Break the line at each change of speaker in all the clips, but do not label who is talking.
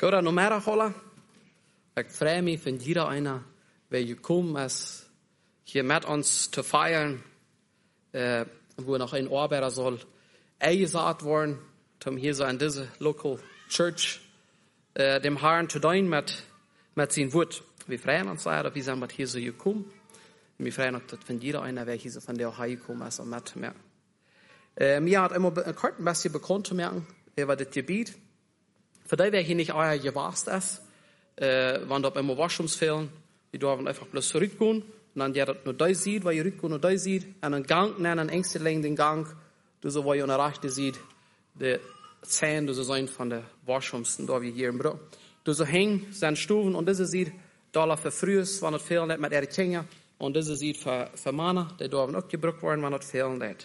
Gott, no mehr holen. Ich freue mich von jeder einer, wer gekommen ist, hier mit uns zu feiern, wo noch ein Arbeiter soll eingesagt worden, um hier so in diese Local Church dem Herrn zu dienen mit seinem Wort. Wir freuen uns sehr, dass wir sind hier so gekommen. Und wir freuen uns, dass von jeder einer, wer hier so von der hergekommen ist, und mit mir. Mir hat immer kurz ein bisschen bekannt zu merken, über das Gebiet. Für die, wer hier nicht euer gewasst ist, wenn da immer Washrooms fehlen, die dürfen einfach bloß zurückgehen. Und dann, der das nur da sieht, weil ihr rückgehen nur da sieht, einen Gang nennen, einen engsten länglichen Gang, du so, wo ihr an der Rechte sieht, die Zähne, du so sein von der Washrooms, da wie hier im Büro. Du so hängen, sind Stufen, und diese sieht, da für frühes, wenn das fehlen nicht mit ihrer Kinder, und diese sieht für Männer, die dürfen auch gebraucht werden, wenn das fehlen nicht.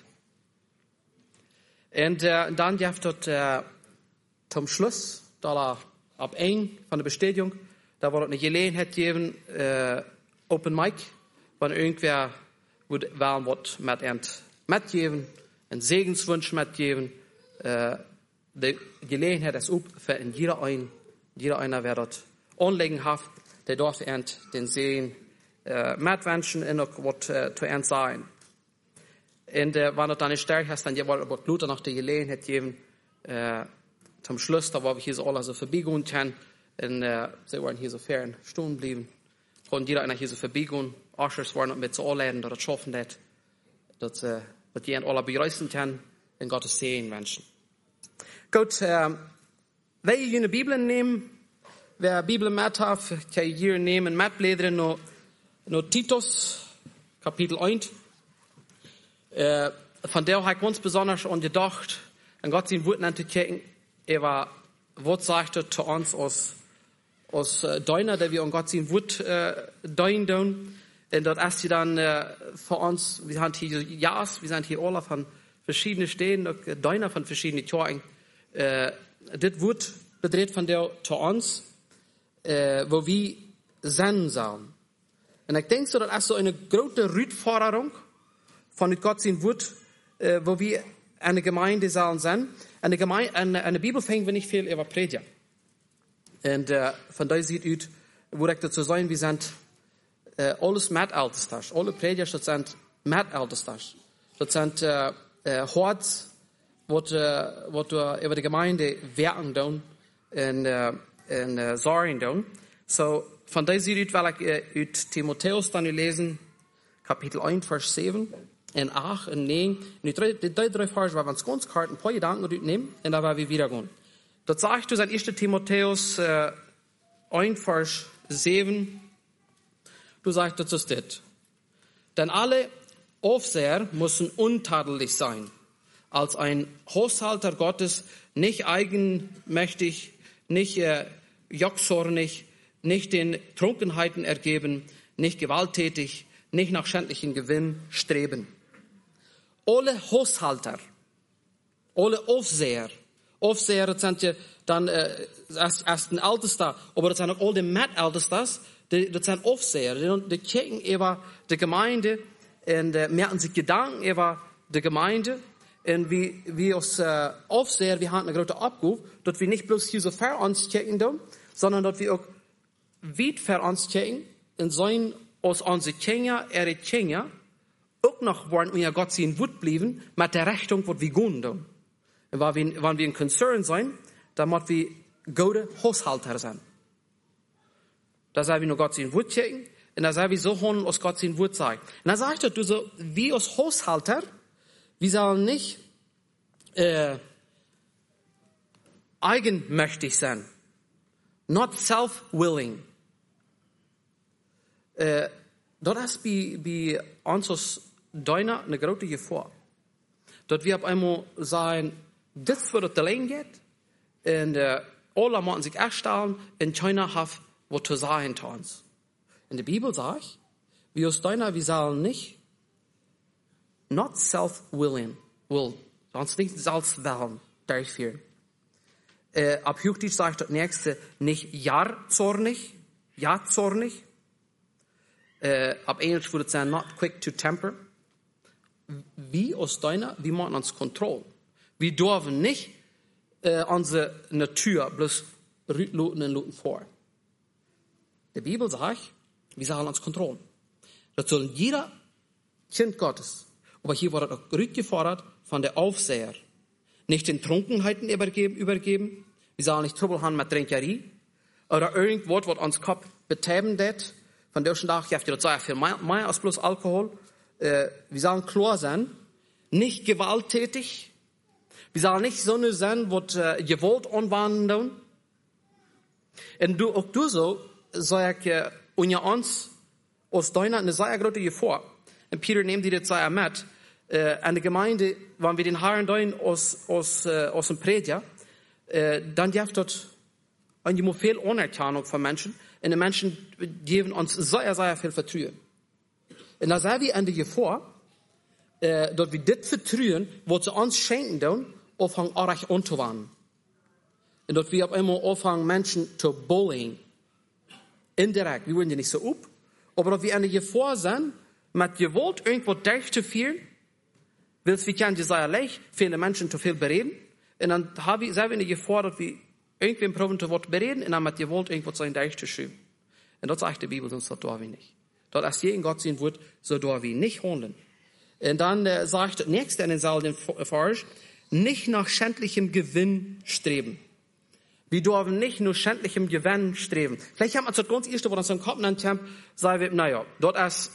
Und dann gibt es zum Schluss, da ab 1 von der Bestätigung, da wird eine Gelegenheit geben, Open Mic, wenn irgendwer will was mitgeben, einen Segenswunsch mitgeben. Die Gelegenheit ist up für jeder einer, wer dort anlegen hat, der darf den Segen mitwünschen und auch was zu sein. Und wenn du dann nicht stärker hast, dann wird Blut noch die Gelegenheit geben, zum Schluss, da wo wir hier so alle so vorbeigehen können, und sie wollen hier so fern stehen bleiben. Von jeder einer hier so vorbeigehen, Ushers wollen mit so anleiten, dass das schaffen wird, dass die alle bereisen können, in Gottes Segen wünschen. Gut, wenn ihr eine Bibel nehmen, wer Bibel mit hat, kann ich hier nehmen, mitblättern, noch Titus, Kapitel 1. Von der habe ich ganz besonders an gedacht, an Gott sein Wort zu kicken, was sagt er zu uns aus Deuner, der wir an Gott sein Wort deuten. Und dort ist sie dann für uns, wir sind hier Jas, wir sind hier alle von verschiedenen Städten, Deuner von verschiedenen Tjahren. Das Wort bedreht von der zu uns, wo wir sein sollen. Und ich denke so, das ist so eine große Herausforderung von Gott sein Wort, wo wir eine Gemeinde sollen sein. Eine Bibel fängt wir nicht viel über Prediger. Und von daher sieht es, wo ich dazu sagen, wir sind alles Mitältestas. Alle Prediger, das sind Mitältestas. Das sind Horts, was über die Gemeinde wirken tun und sorgen tun. So, von daher sieht es, weil ich aus Timotheus dann lesen, Kapitel 1, Vers 7. En 8 en 9. En die drei Verse, waar we ons ganz kort ein paar Gedanken nehmen, und dann werden wir wieder gehen. Dort sagt du in 1. Timotheus 1, Vers 7, du sagst, das ist das. Denn alle Aufseher müssen untadelig sein, als ein Haushalter Gottes, nicht eigenmächtig, nicht jochzornig, nicht den Trunkenheiten ergeben, nicht gewalttätig, nicht nach schändlichen Gewinn streben. Alle Haushalter, alle Aufseher, das sind ja dann erst ein Ältester, aber das sind auch alle Mitältestas, das sind Aufseher, die kicken über die Gemeinde und merken sich Gedanken über die Gemeinde. Und wie als Aufseher, wir haben eine große Abgabe, dass wir nicht bloß hier so für uns kicken, sondern dass wir auch weit für uns kicken und sein aus unsere Kinder, ihre Kinder, auch noch wollen wir Gott sein Wort bleiben, mit der Rechnung, was wir gehen tun. Und wenn wir ein Concern sein, dann müssen wir gute Haushalter sein. Da sollen wir nur Gott sein Wort checken, und da sollen wir so handeln, als Gott sein Wort sagt. Und dann sagt er, du so, wie als Haushalter, wir sollen nicht eigenmächtig sein. Not self-willing. Dat is bij ons als Deiner eine grote Gefahr. Dat wir auf einmal sagen, das wird das allein geht, und alle müssen sich erstellen, und keiner hat was zu sagen zu uns. In der Bibel sagt, wir als Deiner, wir sollen nicht, not self-willing, sonst nicht selbstwillen durchführen. Ab Hochdeutsch sagt das nächste, nicht jahrzornig, ab Englisch würde es sein, not quick to temper. Wir als Deiner, wir machen uns Kontrolle. Wir dürfen nicht unsere Natur bloß rütloten und loten vor. Die Bibel sagt, wir sollen uns kontrollieren. Das soll jeder Kind Gottes. Aber hier wurde auch rückgefordert von der Aufseher. Nicht in Trunkenheiten übergeben. Wir sollen nicht Trouble haben mit Trinkerie. Oder irgendwas, was uns Kopf betäuben wird. Von der schon Tag, das sei viel mehr als bloß Alkohol. Wir sollen klar sein. Nicht gewalttätig. Wir sollen nicht so nur sein, was Gewalt anwenden. Und auch du so, sag ich, unter uns, aus deiner, eine sehr große Gefahr. Und Peter nimmt die das sehr mit. An der Gemeinde, wenn wir den Herrn dein aus dem Prediger, dann gibt es eine viel Anerkennung von Menschen. Und die Menschen geben uns sehr, sehr viel Vertrauen. Und da sind wir an der Gefahr, dass wir das Vertrauen, was sie uns schenken, dann, aufhängen, auch anzuwenden. Und dass wir auf einmal anfangen, Menschen zu bullying. Indirekt, wir wollen die nicht so up, aber dass wir an der Gefahr sind, mit Gewalt irgendwo durchzuführen, weil wir können sehr leicht viele Menschen zu viel bereden, und dann sind wir in der Gefahr, dass wir irgendwie probieren zu bereden, und dann mit Gewalt irgendwo zu durchzuschieben. Und das sagt die Bibel, sonst das tun wir nicht. Dort als je in Gott sehen wird, so tun wir nicht handeln. Und dann sagt der Nächste in den selben Vers, nicht nach schändlichem Gewinn streben. Wir dürfen nicht nur schändlichem Gewinn streben. Vielleicht haben wir das ganz erste, was uns im Kopf nennt, sagen wir, naja, dort ist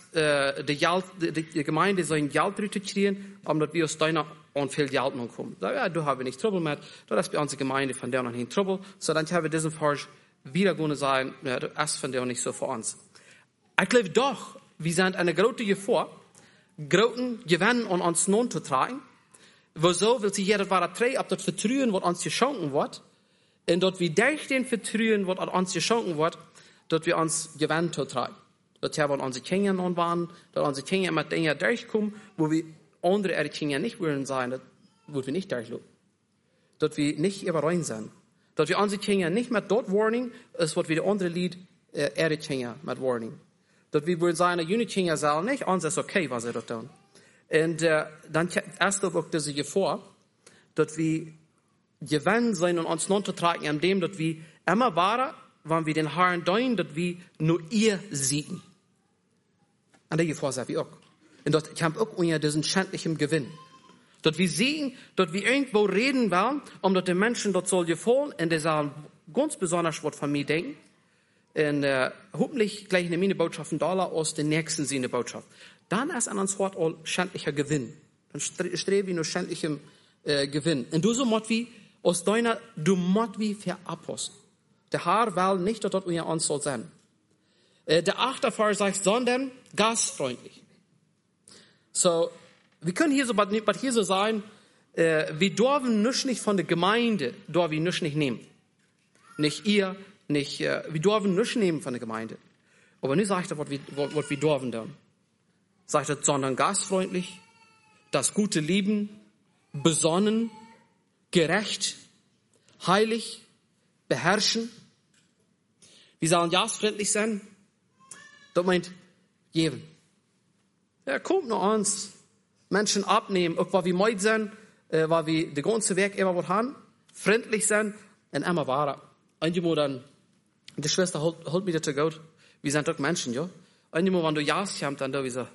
die Gemeinde so ein Geld kriegen, damit wir aus deiner und viel Geld noch kommen. Ja, du hast nicht Trouble mit, dort ist bei uns die Gemeinde von der noch nicht Trouble. So dann haben wir diesen Vers wieder going sein, ja, das ist von der nicht so für uns. Ich glaube doch, wir sind eine große Gefahr, großen Gewinn an uns nun zu tragen. Wieso will sich jeder wahre Trei ab das Vertrauen, was uns geschenkt wird, und dort wir durch den Vertrauen, was uns geschenkt wird, dort wir uns Gewinn zu tragen. Dort haben wir unsere Kinder nun waren, dort unsere Kinder mit Dingen durchkommen, wo wir andere ihre Kinder nicht wollen sein, dort wo wir nicht durchlaufen. Dort wir nicht überrein sind. Dort wir unsere Kinder nicht mit dort Warning, ist was wir die andere Lied, ihre Kinder mit Warning. Dort wir wollen sein, die Kinder sagen nicht, uns ist okay, was sie dort tun. Und dann erst auch diese Gefahr, dass wir gewinnen sein und uns nun zu tragen, an dem, dass wir immer wahren, wenn wir den Herrn deuten, dass wir nur ihr siegen. An der Gefahr sind wir auch. Und dort kämpft auch unter diesen schändlichen Gewinn. Dass wir sehen, dass wir irgendwo reden wollen, dass die Menschen dort soll gefallen, und die sagen ganz besonders was von mir denken. Und hoffentlich gleich eine meine Botschaften da aus der nächsten Sinne Botschaft. Dann ist an uns Wort all schändlicher Gewinn. Dann streben wir nur schändlichem Gewinn. Und du so mott wie, aus deiner, du mott wie veraposten. Der Herr will nicht, dass dort unter uns soll sein. Der 8. Vers sagt, sondern gastfreundlich. So, wir können hier so, was hier so sein, wir dürfen nicht von der Gemeinde, dürfen wir nicht nehmen. Nicht ihr, nicht, wir dürfen nicht nehmen von der Gemeinde. Aber nicht sagt er, was wir dürfen dann. Sagt er, sondern gastfreundlich, das Gute lieben, besonnen, gerecht, heilig, beherrschen. Wir sollen gastfreundlich sein. Das meint, geben. Ja, kommt noch uns. Menschen abnehmen, auch weil wir meid sind, weil wir den ganzen Weg immer was haben, freundlich sein und immer wahr. Einmal dann, die Schwester holt mir das zu gut. Wir sind doch Menschen, ja. Einmal, wenn du Jas kommst, dann da wie so,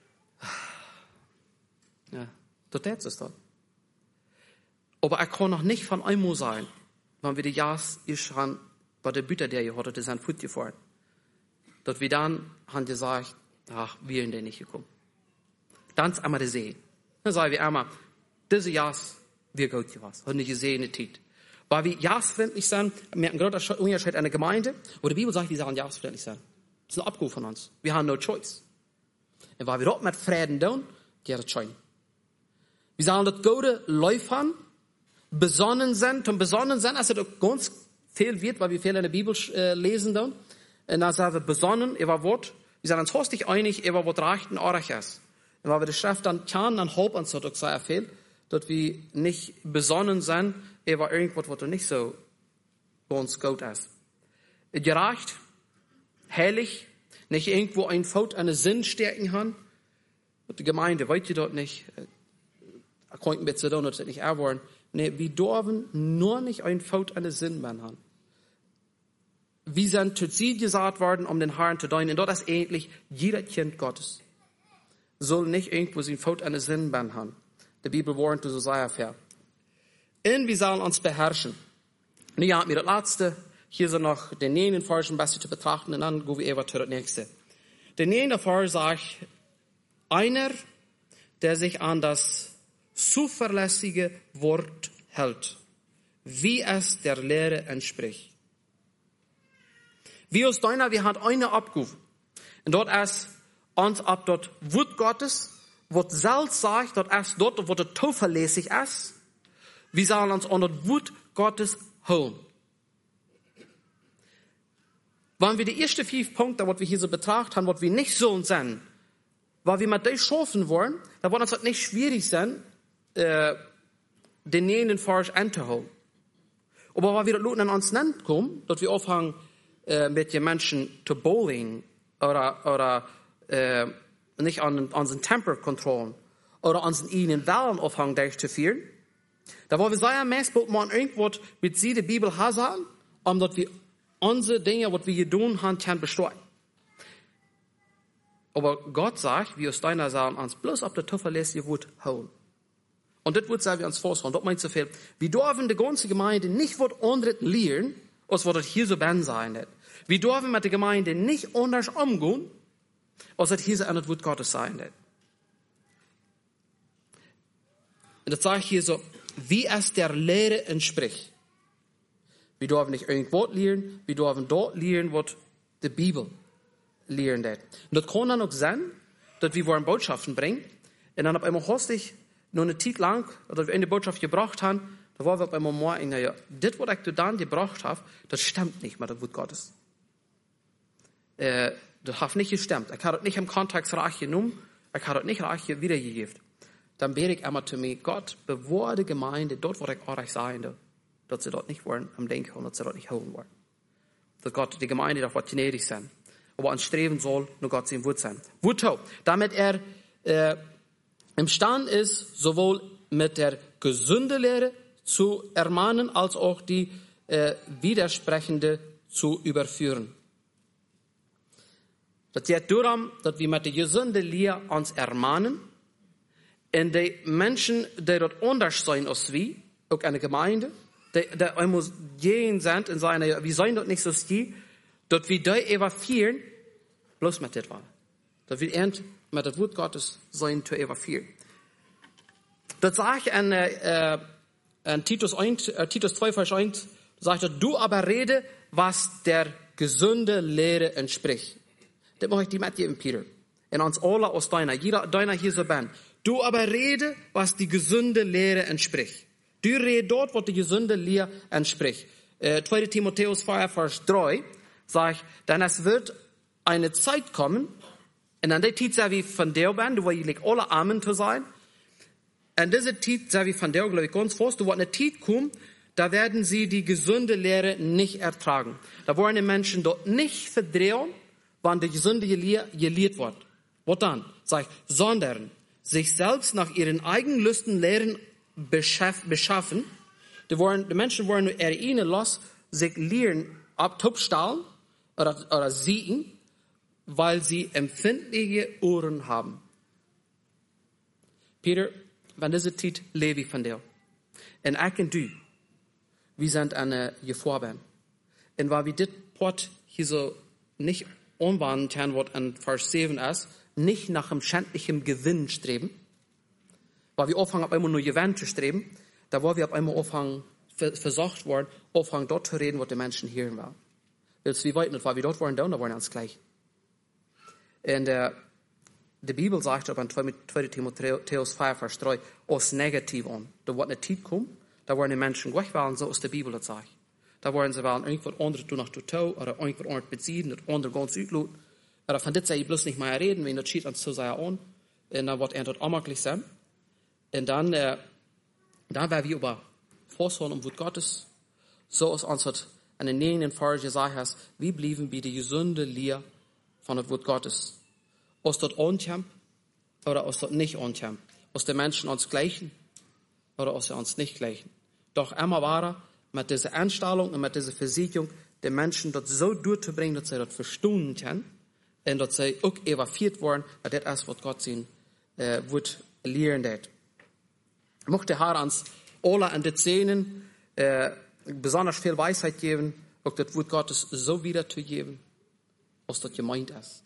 ja, das ist das. Aber er kann noch nicht von einmal sein, wenn wir die Jas schon bei der Büter, der hier heute, die sind gut gefahren. Dass wir dann haben gesagt, ach, wir sind nicht gekommen. Dann ist einmal die See. Dann sagen wir einmal, diese Jas, wir gut gewesen, haben nicht gesehen, nicht Zeit. Weil wir jasfreundlich sind, wir haben einen großen Unterschied in der Gemeinde, wo die Bibel sagt, wir sollen jasfreundlich sein. Das ist ein Abruf von uns. Wir haben no choice. Und weil wir dort mit Frieden tun, geht es schön. Wir sollen das gute Läuf haben, besonnen sind, und besonnen sind, also das ganz viel wird, weil wir viel in der Bibel lesen tun. Und dann sagen wir besonnen, über Wort, wir sind uns hostig einig, über was recht und ordentlich ist. Und weil wir die Schrift dann kennen, dann hoffen uns das sehr viel, dass wir nicht besonnen sind, über irgendwas, was nicht so ganz gut ist. Gerecht, heilig, nicht irgendwo ein Faut eine Sinnstärken haben. Die Gemeinde weiß dort nicht, kann ein bisschen tun, dass sie nicht erwollen. Nee, wir dürfen nur nicht ein Faut eine Sinn haben. wie sind zu Ziel gesagt worden, um den Herrn zu dienen. Und dort ist eigentlich jeder Kind Gottes. Soll nicht irgendwo sein Fout an den Sinnbahn haben. Die Bibel warnt zu so sehr fair. Und wir sollen uns beherrschen. Und hier haben wir das Letzte. Hier sind noch den nächsten Vers ein bisschen zu betrachten und dann gehen wir über zu das Nächste. Der nächste Vers sagt, einer, der sich an das zuverlässige Wort hält, wie es der Lehre entspricht. Wie aus deiner, wir haben eine Abgabe. Und dort ist uns ab dort Wort Gottes, was selbst sagt, dort ist dort, wo es zuverlässig ist. Wir sollen uns an das Wort Gottes holen. Wenn wir die ersten 5 Punkte, was wir hier so betrachtet haben, was wir nicht sollen sein, weil wir mit dem schaffen wollen, dann wird es nicht schwierig sein, den nächsten Vers anzuholen. Aber weil wir das Leuten an uns nennen kommen, dass wir aufhören, mit den Menschen zu bowling, oder nicht an unseren Temper kontrollen, oder unseren eigenen Wellen aufhören durchzuführen, da wollen wir sagen, meistens man irgendwas mit sie die Bibel haben, dass wir unsere Dinge, was wir hier tun haben, kann bestehen. Aber Gott sagt, wir aus deiner sagen, uns bloß auf der zuverlässige Wort holen. Und das wird sagen wir uns vorstellen. Das meint so viel. Wir dürfen die ganze Gemeinde nicht was anderes lernen, als was das hier so ben sein wird. Wir dürfen mit der Gemeinde nicht anders umgehen, als das hier so an das Wort Gottes sein wird. Und das sage ich hier so, wie es der Lehre entspricht. Wir dürfen nicht irgendwo lernen, wir dürfen dort lernen, was die Bibel lernt. Und das kann dann auch sein, dass wir wollen Botschaften bringen, und dann auf einmal hostig noch eine Zeit lang, oder wir eine Botschaft gebracht haben, da wollen wir auf einmal morgen, ja, das, was ich dann gebracht habe, das stimmt nicht mit dem Wort Gottes. Das hat nicht gestimmt. Ich habe das nicht im Kontext reich genommen, ich habe das nicht reich wiedergegeben. Dann bete ich immer zu mir, Gott, bewahre die Gemeinde, dort, wo ich auch sein darf, dass sie dort nicht wollen am Denken und dass sie dort nicht holen wollen. Dass Gott, die Gemeinde darf gnädig sein. Aber uns streben soll, nur Gott sein Wort sein. Wort, damit imstande ist, sowohl mit der gesunden Lehre zu ermahnen, als auch die widersprechende zu überführen. Das geht darum, dass wir mit der gesunden Lehre uns ermahnen, und die Menschen, die dort anders sein als wir, auch eine Gemeinde, die einmal gehen sind und sagen, wir sollen dort nicht so stehen, dass wir die evaluieren, bloß mit das war. Dass wir mit dem Wort Gottes sollen zu evaluieren. Das sage ich an Titus 2, Vers 1, sagt er, du aber rede, was der gesunde Lehre entspricht. Das mache ich dir mitgeben, Peter. Und uns alle aus deiner hier so bin. Du aber rede, was die gesunde Lehre entspricht. Du rede dort, was die gesunde Lehre entspricht. 2. Timotheus 4, Vers 3 sagt, denn es wird eine Zeit kommen, und an der Zeit sei wie von der bin, du willst alle Amen zu sein. Und diese Zeit sei wie von der, glaube ich, ganz fest, du wirst eine Zeit kommen, da werden sie die gesunde Lehre nicht ertragen. Da wollen die Menschen dort nicht verdrehen, wann die gesunde Lehre gelehrt wird. Was dann? Sagt, sondern sich selbst nach ihren eigenen Lüsten Lehren beschaffen. Die Menschen wollen nur ihnen los, sich Lehren abtupstahlen oder sehen, weil sie empfindliche Ohren haben. Peter, wenn diese Zeit lebe ich von dir. Und ich und du, wir sind eine Gefahr. Und weil wir das Port hier so nicht umwandeln können, was an Vers 7 ist, nicht nach einem schändlichen Gewinn streben, weil wir aufhören, auf einmal nur Gewinn zu streben, da wollen wir auf einmal aufhören, versucht worden, aufhören, dort zu reden, was die Menschen hören wollen. Willst du wie weit nicht, weil wir dort wollen, da wollen wir uns gleich. Und die Bibel sagt aber in 2. Timotheus 4, Vers 3, aus negativ an. Da wird eine Zeit kommen, da wollen die Menschen gleich wollen, so aus der Bibel das sagt. Da wollen sie wollen irgendwas anderes tun nach Tau, oder irgendwas anderes beziehen, das andere ganz übel. Oder von das sei ich bloß nicht mehr reden, wenn das steht uns zu sehr an. Und dann wird er dort unmöglich sein. Und dann werden wir über Vorsorgen um Wort Gottes, so aus uns hat an den nächsten Vers gesagt hast, wie blieben wir die gesunde Lehre von dem Wort Gottes. Aus dort ankämp oder aus dort nicht ankämp. Aus den Menschen uns gleichen oder aus uns nicht gleichen. Doch immer wahrer, mit dieser Einstellung und mit dieser Versicherung, den Menschen dort so durchzubringen, dass sie das verstehen können und dass sie auch evaluiert worden, dass das ist, was Gott sie wird lehren wird. Mochte Herr uns alle an den Szenen besonders viel Weisheit geben, auch das Wort Gottes so wiederzugeben, als das gemeint ist.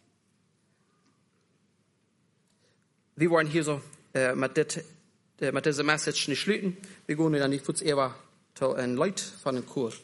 Wir wollen hier so mit dieser Message nicht schließen. Wir gehen dann nicht kurz eher zu ein Lied von dem Chor.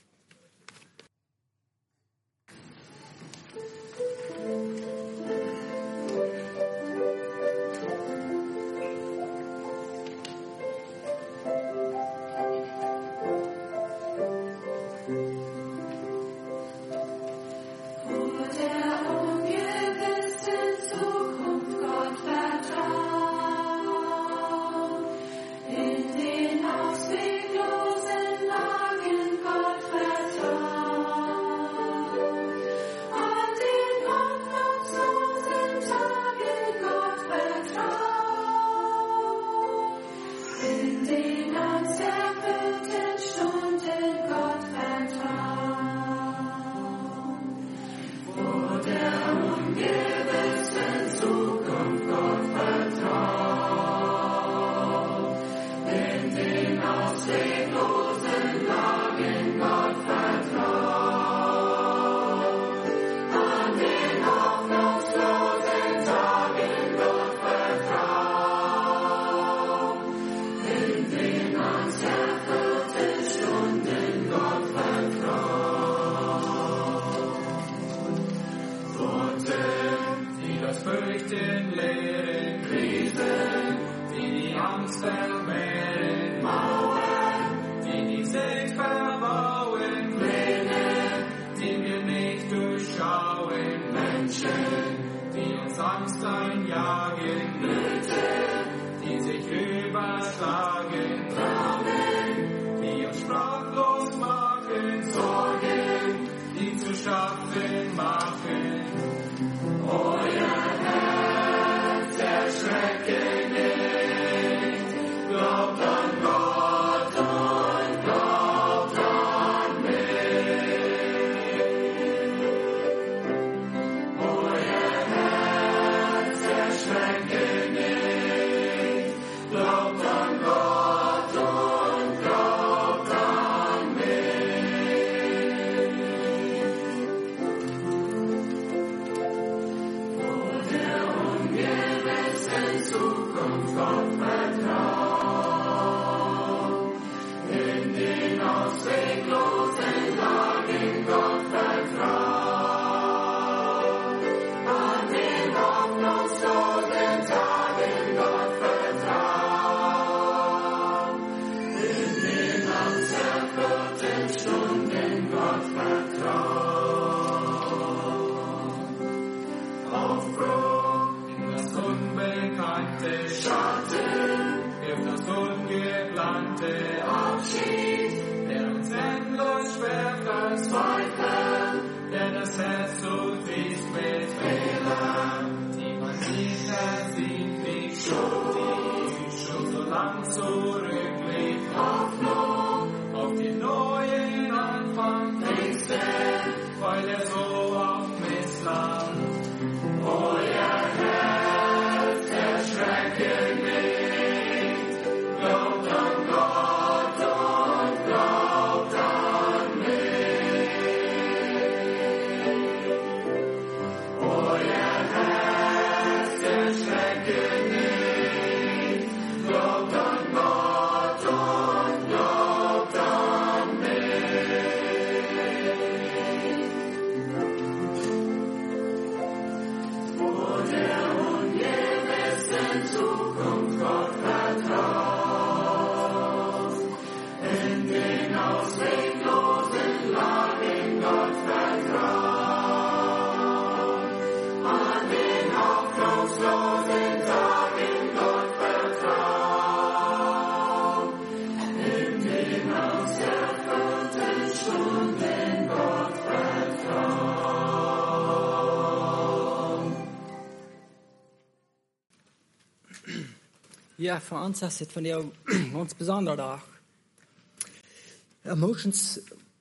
Ja, för uns är det från det ganz besonders dag. Emotions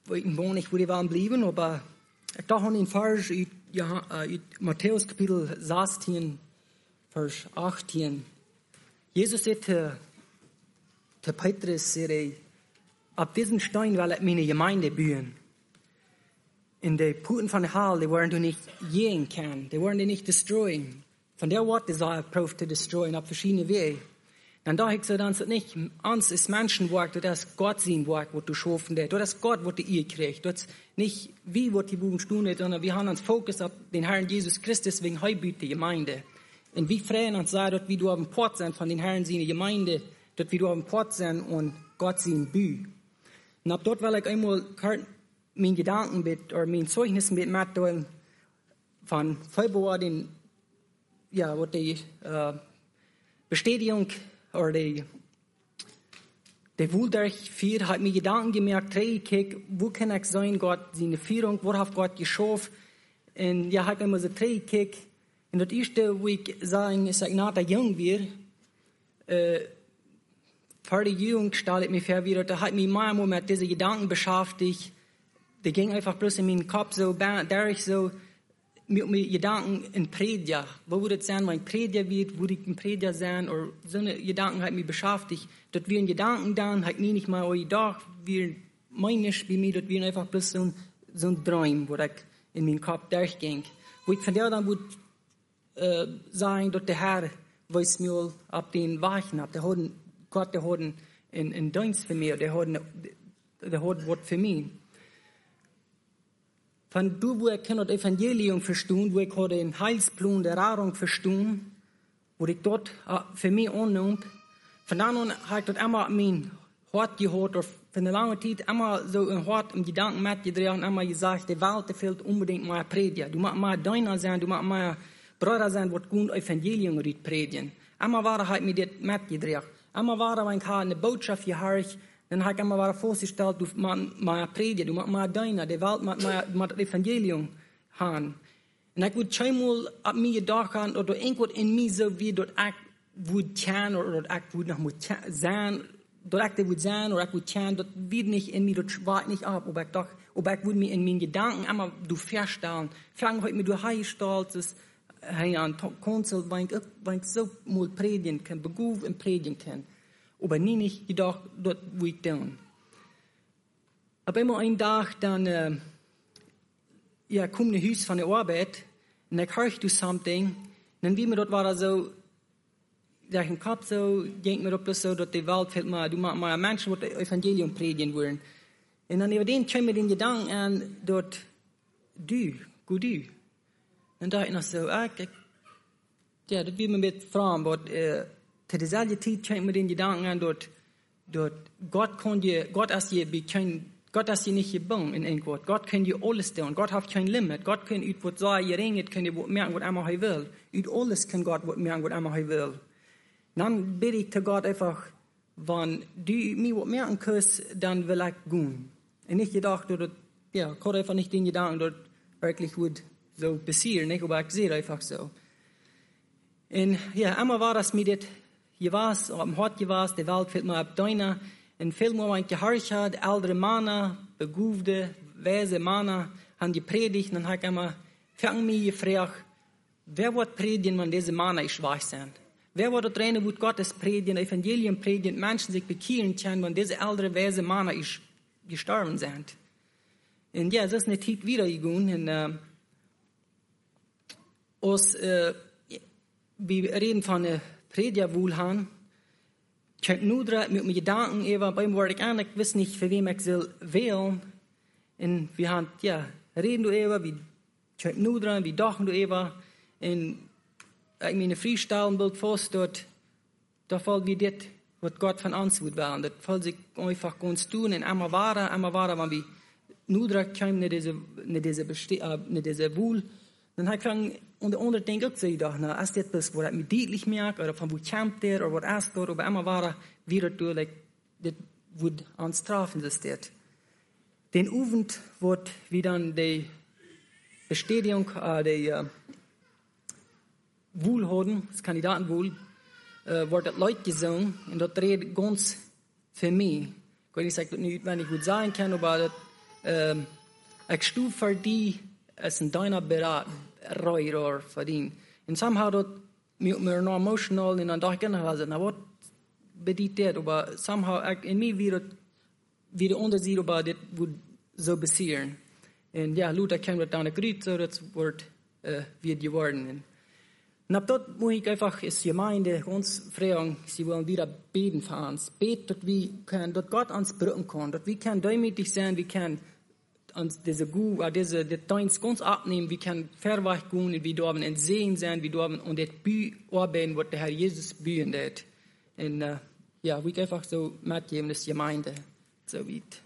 woon ich, wo die waren blieben, aber ich dachte an den Vers in Matthäus Kapitel 16, Vers 18. Jesus sagte zu Petrus, ab diesen Stein will ich meine Gemeinde bauen. In den Puten von der Halle, die werden du nicht gehen können, die werden die nicht destroyen. Von der Ort ist er prof zu destroyen, auf verschiedene Wege. Dann dachte ich so, dann ist nicht uns ist Menschenwerk, das ist Gott sein Werk, was du schaffen hast. Das ist Gott, was du ihr kriegst. Das ist nicht wie, was die Buben tun, sondern wir haben uns Fokus auf den Herrn Jesus Christus wegen Heubüte Gemeinde. Und wir freuen uns sehr, dass wir du auf dem Port sind von den Herrn seine Gemeinde, dass wir du auf dem Port sind und Gott sein Bü. Und ab dort will ich einmal mein Gedanken mit, oder mein Zeugnis mit mitteilen von Februar, wo die Bestätigung oder die Wohl durchführt, hat mir Gedanken gemerkt, wo kann ich sein, Gott, seine Führung, wo hat Gott geschaffen? Und ja, hat immer so gekickt. Und das erste, wo ich sagen, ist, nach der Jung wird, für die Jugend stelle ich mich vor, wieder, da hat mich manchmal mit diesen Gedanken beschäftigt. Die ging einfach bloß in meinen Kopf so, dadurch so, mit mir Gedanken in Prediger. Wo würde es sein, wenn ich Prediger wird, würde ich ein Prediger sein, oder so eine Gedanken hat mich beschäftigt. Dort wir Gedanken dann, hat nie nicht mal gedacht, wir meinen nicht bei mir, dort wir einfach bloß so ein Traum, wo ich in meinen Kopf durchging. Wo ich von der dann würde sagen, dass der Herr weiß mir ab den Weichen ab. Gott, der hat einen Dienst für mich, der hat was für mich. Von du, wo ich das Evangelium verstehen, wo ich den Heilsplan der Rettung verstehen, wo ich dort für mich annimmt, von dann an habe ich dort immer mein Hort gehört, oder für eine lange Zeit immer so ein Hort im Gedanken mitgedreht und immer gesagt, die Welt fehlt unbedingt mal Prediger. Du machst mal deiner sein, du machst mal Brüder sein, die gut Evangelium predigen. Immer war halt mir das mitgedreht. Immer war wenn ich eine Botschaft gehört, dann habe ich immer vorgestellt, du machst mal Prediger, du machst mal deiner, die Welt macht das Evangelium haben. Und ich würde scheinbar ab mir gedacht haben, oder irgendwas in mir so wie dort ich würde tun, oder dort ich würde noch sein, dort ich würde sein, oder ich würde tun, dort wird nicht in mir, dort wart nicht ab, aber ich dachte, aber ich würde mir in meinen Gedanken immer du feststellen, vielleicht heute mir du hergestellt, das an Konsul, wenn ich so mal predigen kann, beguf und predigen kann. Aber nie nicht gedacht, dort wo ich tun. Aber immer einen Tag, dann, kommt ein Haus von der Arbeit, und dann höre ich something, und dann wie mir dort war so, da ich im Kopf so, denkt mir dort so, dass die Welt fällt mal, du machst mal Menschen, die das Evangelium predigen wollen. Und dann über den kommt mir den Gedanken an, dort, du. Dann dachte ich noch so, das will man mit fragen, aber, zu derselben Zeit kommt mir den Gedanken an, dort Gott ist hier nicht gebunden in irgendwas. Gott kann dir alles tun. Gott hat kein Limit. Gott kann etwas sagen, ihr ringet, kann dir merken, was immer er will. Ut alles kann Gott merken, was immer er will. Dann bitte ich zu Gott einfach, wenn du mir was merken kannst, dann will ich gehen. Und nicht gedacht, ich hatte einfach nicht den Gedanken, dass wirklich wird so passieren, nicht? Aber ich sehe einfach so. Und einmal war das mit das, am Hort gewesen, die Welt fällt mir ab deiner, und viel mehr, wenn ich gehört habe, ältere Männer, begufte, weise Männer, haben gepredigt, und dann habe ich einmal, fangen mich gefragt, wer wird predigen, wenn diese Männer schwach sind? Wer wird drin, wo Gottes predigen, Evangelium predigen, Menschen sich bekehren können, wenn diese ältere, weise Männer gestorben sind? Und es ist eine Zeit wiedergegangen, und, wir reden von der Predigerwohlhahn. Ich habe nur mit mir Gedanken, beim Wort ich an, ich weiß nicht, für wem ich soll wählen. Und wir haben, reden du ich habe nur wir dachten du und ich meine Freestellen Bild fast dort, da fällt wie das, was Gott von uns wird werden. Das fällt sich einfach ganz tun, und einmal war, wenn wir nur kamen, nicht diese Wohl, dann habe ich und der andere denkt auch so, ist das was, wo ich mir deutlich merke, oder von wo kommt der, oder was ist dort, aber immer war wieder durch, das wird uns treffen, das ist. Den Abend wird wie dann die Bestätigung, die Wohlhoden, das Kandidatenwohl, wird das Leute gesungen, und das redet ganz für mich. Ich weiß nicht, wenn ich gut sagen kann, aber ik stoel voor die als een deiner bereider verdien. En somehow dat me nog emotional en dan dacht ik was nou wat bedient dit, maar somehow in mij weer onderzien, aber dit wordt zo besieren. En ja, Luther kwam dat dan agreed, so dat wordt weer geworden. En ab dort muss ich einfach als Gemeinde uns fragen, sie wollen wieder beten für uns. Beten, dass Gott uns brücken kann, dass wir können demütig sein, wir können uns diese Dienst ganz abnehmen, wir können verweicht gehen, wir dürfen ein Segen sein, wir dürfen und das arbeiten, was der Herr Jesus bühen wird. Und ja, wir einfach so mitgeben, das Gemeinde so weit.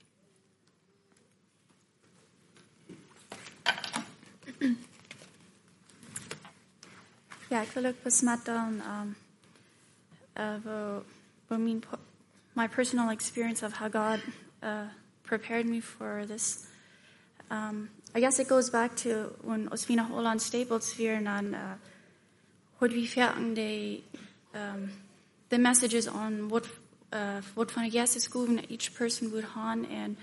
Ja, ik wil ook besmetten my personal experience of how God prepared me for this. I guess it goes back to when we nach Holland Staples wären, and what we found the messages on what van Jesus school each person would have, and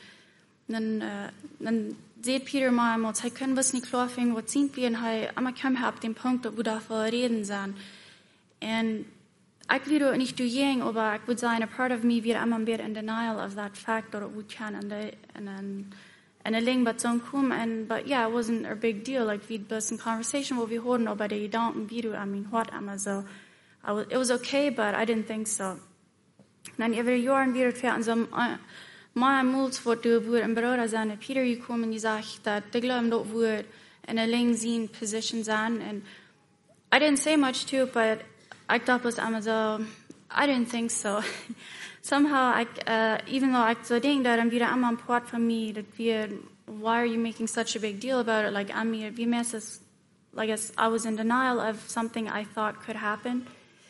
dann seht Peter mal, hij können was nicht klar finden, was sind wir, und hij immer kam ab dem Punkt, wo davor reden sein. Und ich würde nicht du jeng, aber ich würde sagen, a part of me wird immer mehr in denial of that fact, that we can and a ling but so come, but yeah, it wasn't a big deal. Like we'd been in conversation what we heard, but they don't be I mean, what am I so? It was okay, but I didn't think so. Dann every year and wir fährten so my moods what do would and brother zijn Peter you come and you sagt that the glum don't would in a lingzine position zijn, and I didn't say much to it, but I thought was so I didn't think so. Somehow even though I so think that I'm wieder am part for me that why are you making such a big deal about it? Like we mess like I was in denial of something I thought could happen.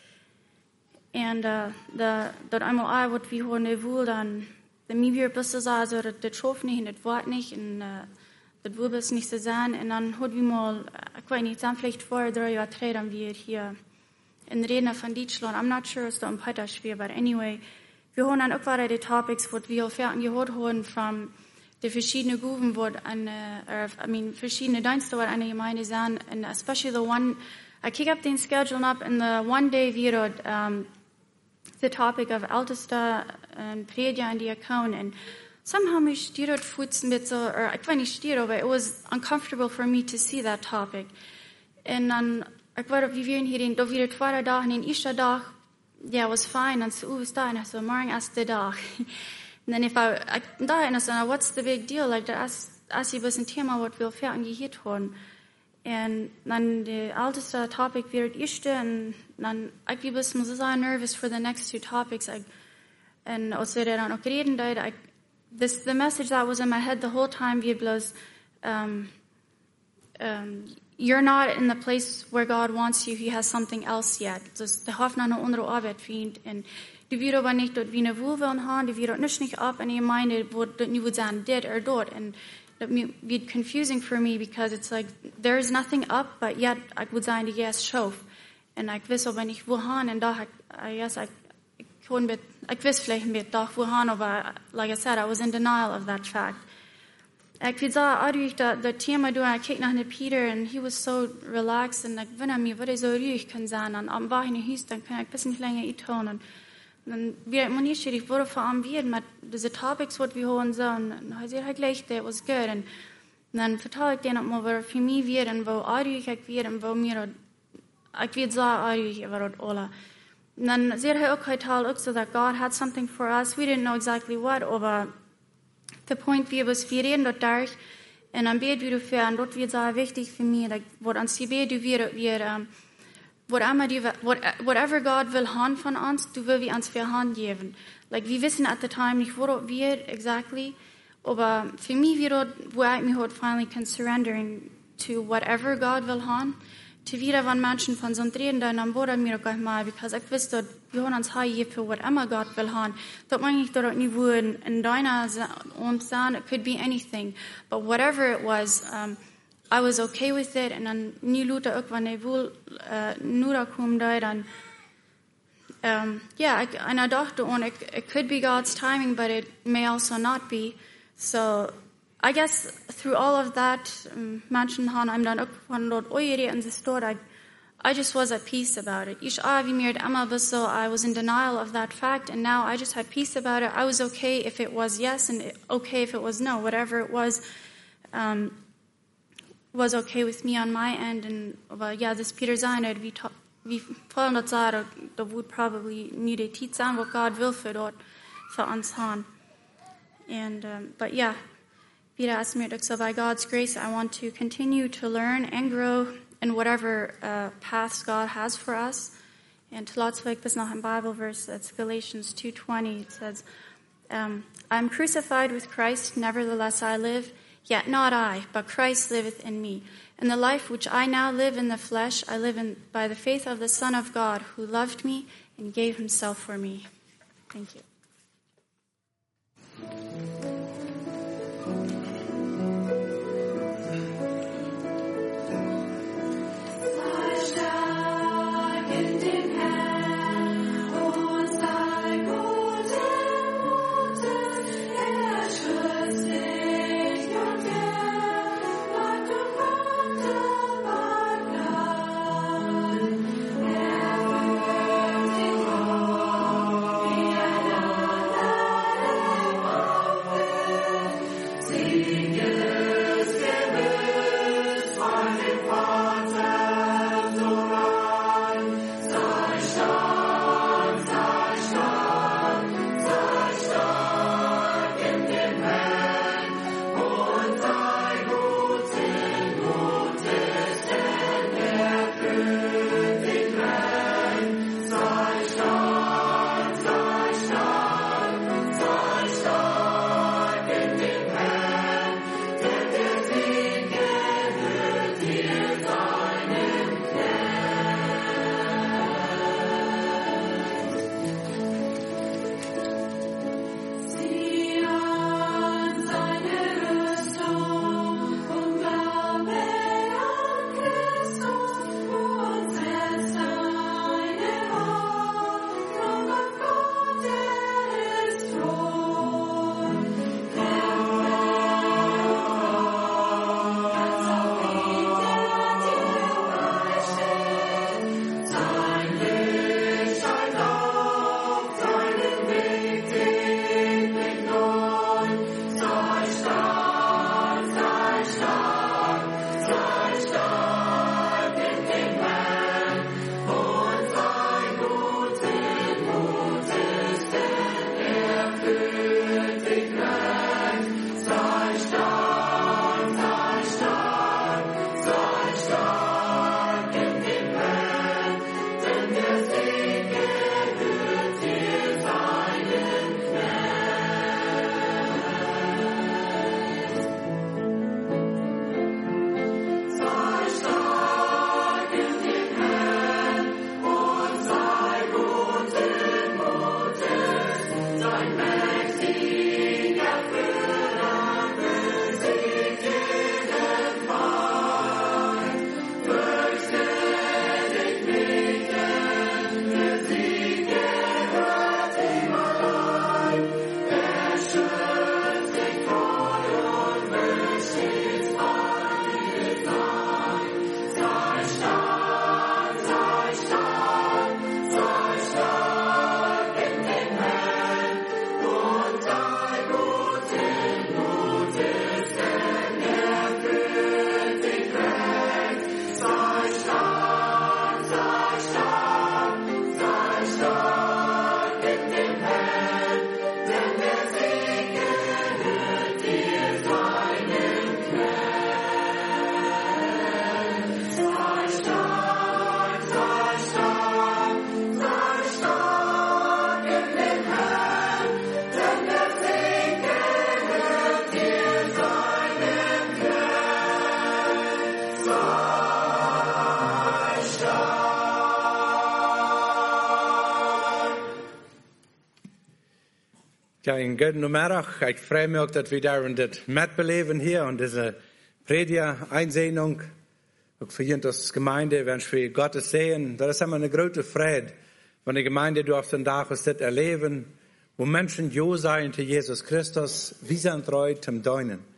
And dat einmal wat we horen wohl dann mir wir bis so also das schof nicht und das Wort nicht und das wurde bis nicht so sein, und dann hat wir mal ich weiß nicht, dann vielleicht vor 3 Jahren dann wir hier in Reden von Deutschland. I'm not sure, es ist da ein Peter schwer, but anyway, wir hören dann auch weiter die Topics, was wir fertig gehört haben von den verschiedenen Gruppen, verschiedene Dienste, was eine Gemeinde sind, and especially the one, I kick up the schedule up, and the one day we wrote the topic of Älteste and Prediger and Diakon, and somehow me stirrat futs mit so, or ich weiß nicht stirrat, but it was uncomfortable for me to see that topic. And dann, ich war, wie wir hier in, da wieder 2 Tage, und den ersten Tag, yeah, it was fine, and so, was da, und so, morgen erst der Tag. And then if I so, what's the big deal? Like, as ich was ein Thema, was wir fertig gehört haben. And dann the älteste topic wird erste, und dann ich was so nervous for the next 2 topics. And also dann auch reden, the message that was in my head the whole time was, you're not in the place where God wants you. He has something else yet. Dus de hoofd naar een andere arbeid vindt. En die wird aber nicht dort wie eine Wohl haben, die wird nicht ab in die Gemeinde, wo die wird sagen, dit or dort. And that wird confusing for me, because it's like, there is nothing up, but yet, ich würde sagen, die yes, schof. Und ich weiß aber nicht, wohin, und da, ich weiß vielleicht nicht, doch, wohin, aber, like I said, I was in denial of that fact. Ich würde sagen, das Thema, ich kiek nach Peter, und he was so relaxed, und ich wundere mich, was so ruhig kann sein, und am war in der Hüste, dann kann ich ein bisschen länger tun, und dann wird man nicht schwierig, wurde vor allem mit diese Topics, was wir hören, so, und dann sagt er gleich, that was good, und dann vertraue ich denen auch mal, was für mich wird, und wo ruhig ich wird, und wo mir, ich würde sagen, ruhig über das alle. Und dann sagt er auch heute auch so, that God had something for us, we didn't know exactly what, aber the point wir reden dort durch, und am Bett wir für, und dort wird sehr wichtig für mich, was ans die Bett wir whatever God will haben von uns, du will wir uns für Hand geben. Like, wir wissen at the time nicht, wo wir exactly, aber für mich wird wo ich mich heute finally can surrendering to whatever God will haben, zu wieder, wenn Menschen von so reden, dann am Boden mir auch mal, because ich weiß, dass wir haben uns hier für whatever God will haben. Dort meine ich dort nicht wohl in deiner und sagen, it could be anything, but whatever it was, I was okay with it, and dann nie Luther irgendwann wohl nur kommen da, dann and I dachte, it could be God's timing, but it may also not be. So I guess through all of that, manchen haben einem dann auch von dort oire und das dort, I just was at peace about it. Ich wie mir immer bis so, I was in denial of that fact, and now I just had peace about it. I was okay if it was yes, and okay if it was no. Whatever it was okay with me on my end. And well, yeah, this Peter Ziner, wie voll dort sagen, da would probably need a teach on what God will für uns haben. And but yeah, wieder as mir so by God's grace, I want to continue to learn and grow in whatever paths God has for us. And lots of bis nach ein Bible verse, that's Galatians 2:20. It says, I am crucified with Christ, nevertheless I live, yet not I, but Christ liveth in me. And the life which I now live in the flesh, I live in by the faith of the Son of God, who loved me and gave himself for me. Thank you.
Ja, een goedemiddag. Ik freue mich ook dat we daar dit metbeleven hier und diese Predia-Einsendung. Ook für uns als Gemeinde, wenn wir Gottes sehen, das ist immer eine große Freude, wenn die Gemeinde durch den Tag ist, das erleben, wo Menschen jo sein zu Jesus Christus, wie sie treu zum Deinen.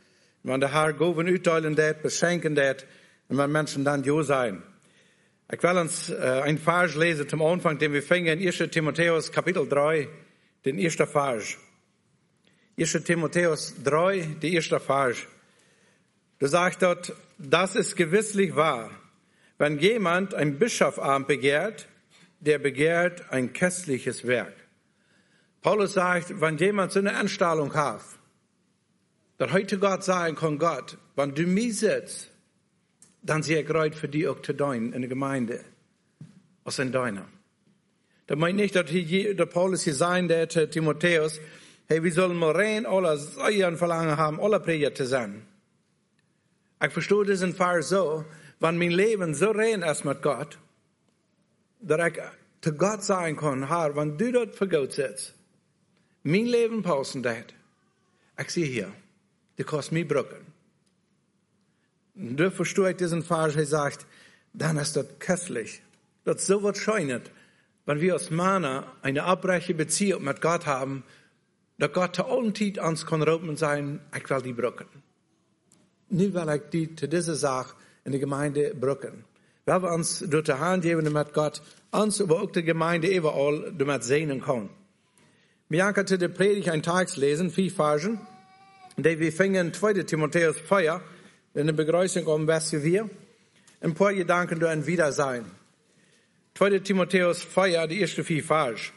Wenn der Herr Goven uitdelen dat, beschenken dat, und wenn Menschen dann jo sein. Ich will uns ein Vers lesen zum Anfang, den wir fingen in 1. Timotheus Kapitel 3, den ersten Vers. 1. Timotheus 3, der erste Vers. Da sagt dort, das ist gewisslich wahr. Wenn jemand ein Bischofsamt begehrt, der begehrt ein köstliches Werk. Paulus sagt, wenn jemand so eine Anstellung hat, dass heute Gott sagen kann, Gott, wenn du mich sitzt, dann sehe ich gerade für die auch zu deinen in der Gemeinde, als in deiner. Das meint nicht, dass der Paulus hier sein, der Timotheus, hey, wir sollen mal rein, alle Seiern verlangen haben, alle Prediger zu sein. Ich verstehe diesen Fall so, wenn mein Leben so rein ist mit Gott, dass ich zu Gott sagen kann, Herr, wenn du dort für Gott sitzt, mein Leben pausen das. Ich sehe hier, du kannst mich brücken. Und du verstehst diesen Vers, er sagt, dann ist das köstlich. Das so wird scheint, wenn wir als Männer eine abbreche Beziehung mit Gott haben, dass Gott zu allen Zeit uns kann rufen und sagen, ich will die brücken. Nicht, weil ich die zu dieser Sache in der Gemeinde brücken. Weil wir uns durch die Hand geben, damit Gott uns, aber auch die Gemeinde überall damit sehen kann. Wir haben zu der Predigt einen Text lesen, 4 Versen, die wir fingen 2. Timotheus 4, in der Begrüßung um Vers 4. Ein paar Gedanken durch ein Wiedersein. 2. Timotheus 4, die ersten 4 Versen.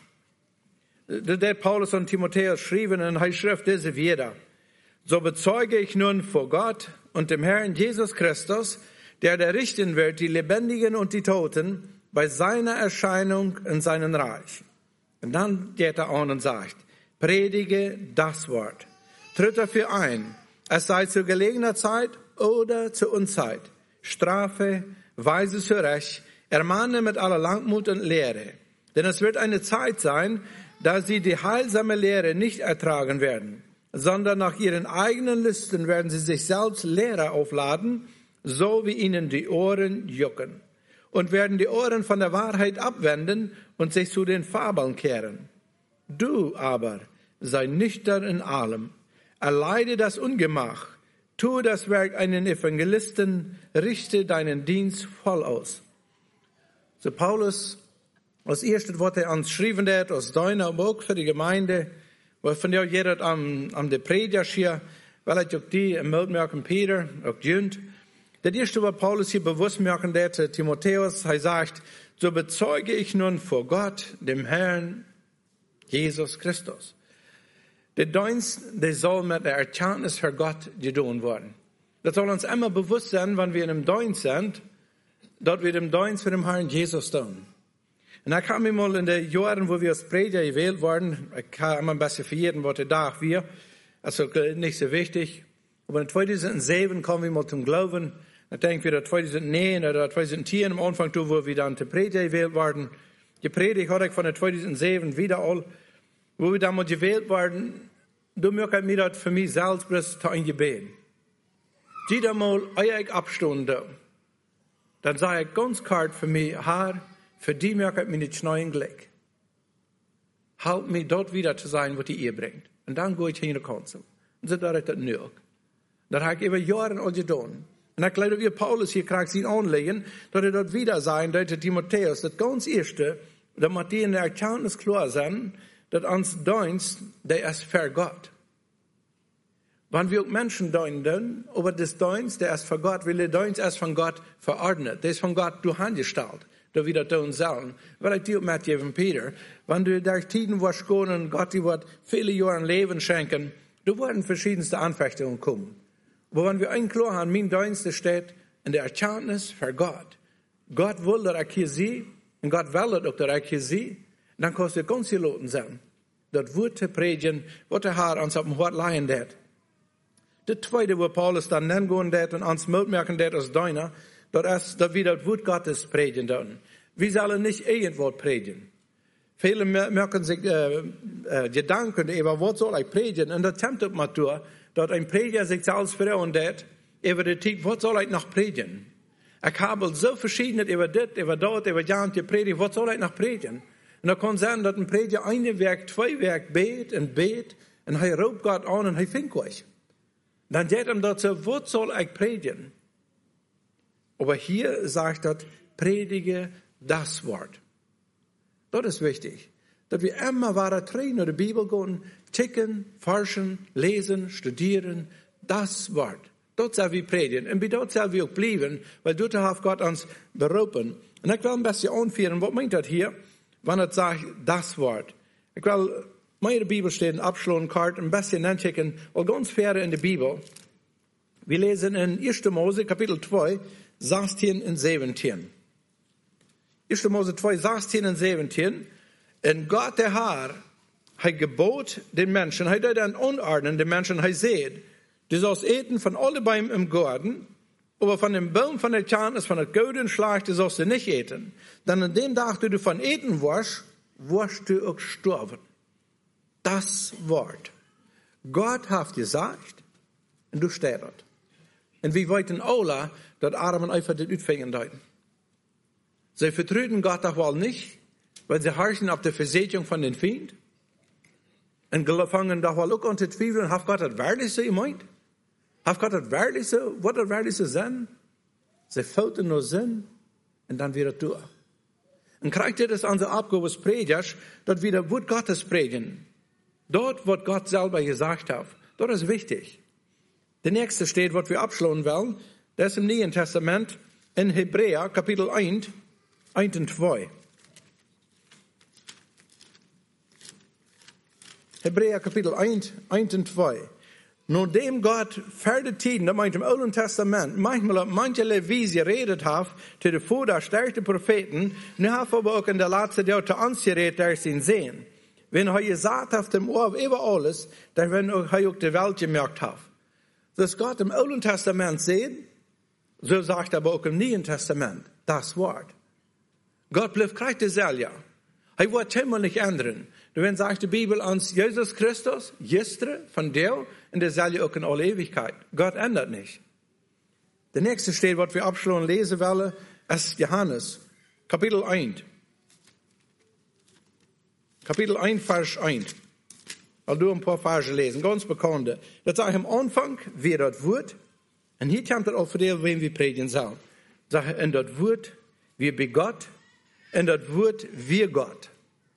Der Paulus und Timotheus schrieben in der Schrift diese wieder. So bezeuge ich nun vor Gott und dem Herrn Jesus Christus, der richten wird die Lebendigen und die Toten bei seiner Erscheinung in seinem Reich. Und dann geht er an und sagt, predige das Wort. Tritt dafür ein, es sei zu gelegener Zeit oder zur Unzeit. Strafe, weise zurecht, ermahne mit aller Langmut und Lehre. Denn es wird eine Zeit sein, da sie die heilsame Lehre nicht ertragen werden, sondern nach ihren eigenen Lüsten werden sie sich selbst Lehrer aufladen, so wie ihnen die Ohren jucken, und werden die Ohren von der Wahrheit abwenden und sich zu den Fabeln kehren. Du aber sei nüchtern in allem, erleide das Ungemach, tue das Werk einen Evangelisten, richte deinen Dienst voll aus. So Paulus, als erstes, was er uns schrieben hat, aus deiner, aber auch für die Gemeinde, weil von der jeder am der Prediger hier, weil ich auch die im Mildmerken Peter, auch Jünd, der erste, was Paulus hier bewusst merken, der Timotheus, er sagt, so bezeuge ich nun vor Gott, dem Herrn Jesus Christus. Der Dienst, der soll mit der Erkenntnis für Gott getan werden. Das soll uns immer bewusst sein, wenn wir in einem Dienst sind, dort wir den Dienst für den Herrn Jesus tun. Und da kam ich mal in den Jahren, wo wir als Prediger gewählt wurden, ich kann immer ein bisschen für jeden, was der Tag wir, also nicht so wichtig. Aber in 2007 kamen wir mal zum Glauben. Ich denke, wir 2009 oder 2010 am Anfang, wo wir dann zur Prediger gewählt wurden. Die Predigt hatte ich von der 2007 wieder all, wo wir dann mal gewählt wurden. Du möchtest mir das für mich selbst zu ein Gebet. Jeder Mal, ehe ich abstunde, dann sage ich ganz klar für mich, Herr, für die möchte ich mir nicht neuen Glück. Halt mich dort wieder zu sein, was die ihr bringt. Und dann gehe ich hin in die Kanzel. Und so da ich das nötig. Das habe ich über Jahre all getan. Und ich glaube, wie Paulus hier kriegt sie anlegen, dass er dort wieder sein, dass Timotheus, das ganz erste, damit die in der Erkenntnis klar sind, dass uns Dienst, der ist für Gott. Wenn wir auch Menschen dienen, aber das Dienst, der ist für Gott, weil der Dienst ist von Gott verordnet, der ist von Gott durchgestellt, da wir das tun sollen. Weil ich dir mitgeben, Peter, wenn du der Tiden wirst gehen und Gott dir wird viele Jahre Leben schenken, da werden verschiedenste Anfechtungen kommen. Aber wenn wir einen klar haben, mein Dienst steht in der Erkenntnis für Gott. Gott will, dass ich hier sehe, und Gott will, dass auch, dass ich hier sehe, dann kannst du ganz geloten sein. Das Wort zu predigen, was der Herr uns auf dem Hort leihen hat. Das Zweite, wo Paulus dann nennen hat und uns mitmerken hat als deiner, das ist, dass wir das Wort Gottes predigen dürfen. Wir sollen nicht irgendwo predigen. Viele merken sich Gedanken über, was soll ich predigen? Und das kommt mal durch, dass ein Prediger sich selbst fragen hat, über die Zeit, was soll ich noch predigen? Ich habe so verschiedene über das, über dort, über Jan gepredigt, was soll ich noch predigen? Und da kann sein, dass ein Prediger eine Werk, 2 Werk bet und er ruft Gott an und er findet euch. Dann geht ihm dazu, was soll ich predigen? Aber hier sagt er, predige das Wort. Das ist wichtig. Dass wir immer weiter trainen, in die Bibel gehen, checken, forschen, lesen, studieren, das Wort. Dort sollen wir predigen. Und bei dort sollen wir auch bleiben, weil dort hat Gott uns berufen. Und ich will ein bisschen anführen, was meint das hier, wenn er sagt, das Wort. Ich will meine Bibel stehen, abschlagen, ein bisschen anchecken, und ganz fair in der Bibel. Wir lesen in 1. Mose, Kapitel 2, 16 und 17. 1. Mose 2, 16 und 17. Und Gott, der Herr, hat gebot den Menschen, hat dann unordnen, den Menschen, hat seht, du sollst eten von allen Bäumen im Garten, aber von dem Baum von der Erkenntnis, von der goldenen Schlag, du sollst du nicht eten. Denn an dem Tag, du von eten wirst du auch sterben. Das Wort. Gott hat gesagt, und du steht dort. Und wir wollten alle, dass Adam einfach das Utfängen deuten. Sie vertreten Gott doch wohl nicht, weil sie herrschen auf der Versätigung von den Feind. Und fangen doch wohl auch an zu zweifeln, hat Gott das wirklich so gemeint? Hat Gott das wirklich so, was das wirklich so sein? Sie fühlten nur Sinn, und dann wieder durch. Und kriegt ihr das unsere Abgabe als Predigers, dass wir das Wort Gottes predigen. Dort, was Gott selber gesagt hat. Das ist wichtig. Der nächste steht, was wir abschlagen wollen, das ist im Neuen Testament in Hebräer, Kapitel 1, 1 und 2. Hebräer, Kapitel 1, 1 und 2. Nun dem Gott fertig Tiden, das meint im Alten Testament, manchmal manche Levis geredet hat, zu den vorderstärksten Propheten, nu hat aber auch in der letzten Jahr zu uns geredet, der sie sehen. Wenn er gesagt hat, dem Ohr über alles, dann wenn er auch die Welt gemerkt hat. Das Gott im Alten Testament sehen, so sagt er aber auch im Neuen Testament, das Wort. Gott bleibt gleich derselbe. Er wird Himmel nicht ändern. Wenn sagt die Bibel uns, Jesus Christus, gestern, von der, und derselbe auch in alle Ewigkeit. Gott ändert nicht. Der nächste steht, was wir abschließend lesen wollen, ist Johannes, Kapitel 1. Kapitel 1, Vers 1. I'll do ein paar Verse lesen, ganz bekannte. Das sage ich am Anfang, wie das Wort, und hier kommt das auch für die, wen wir predigen sollen. Sage ich, in das Wort, wir bei Gott, in das Wort, wir Gott.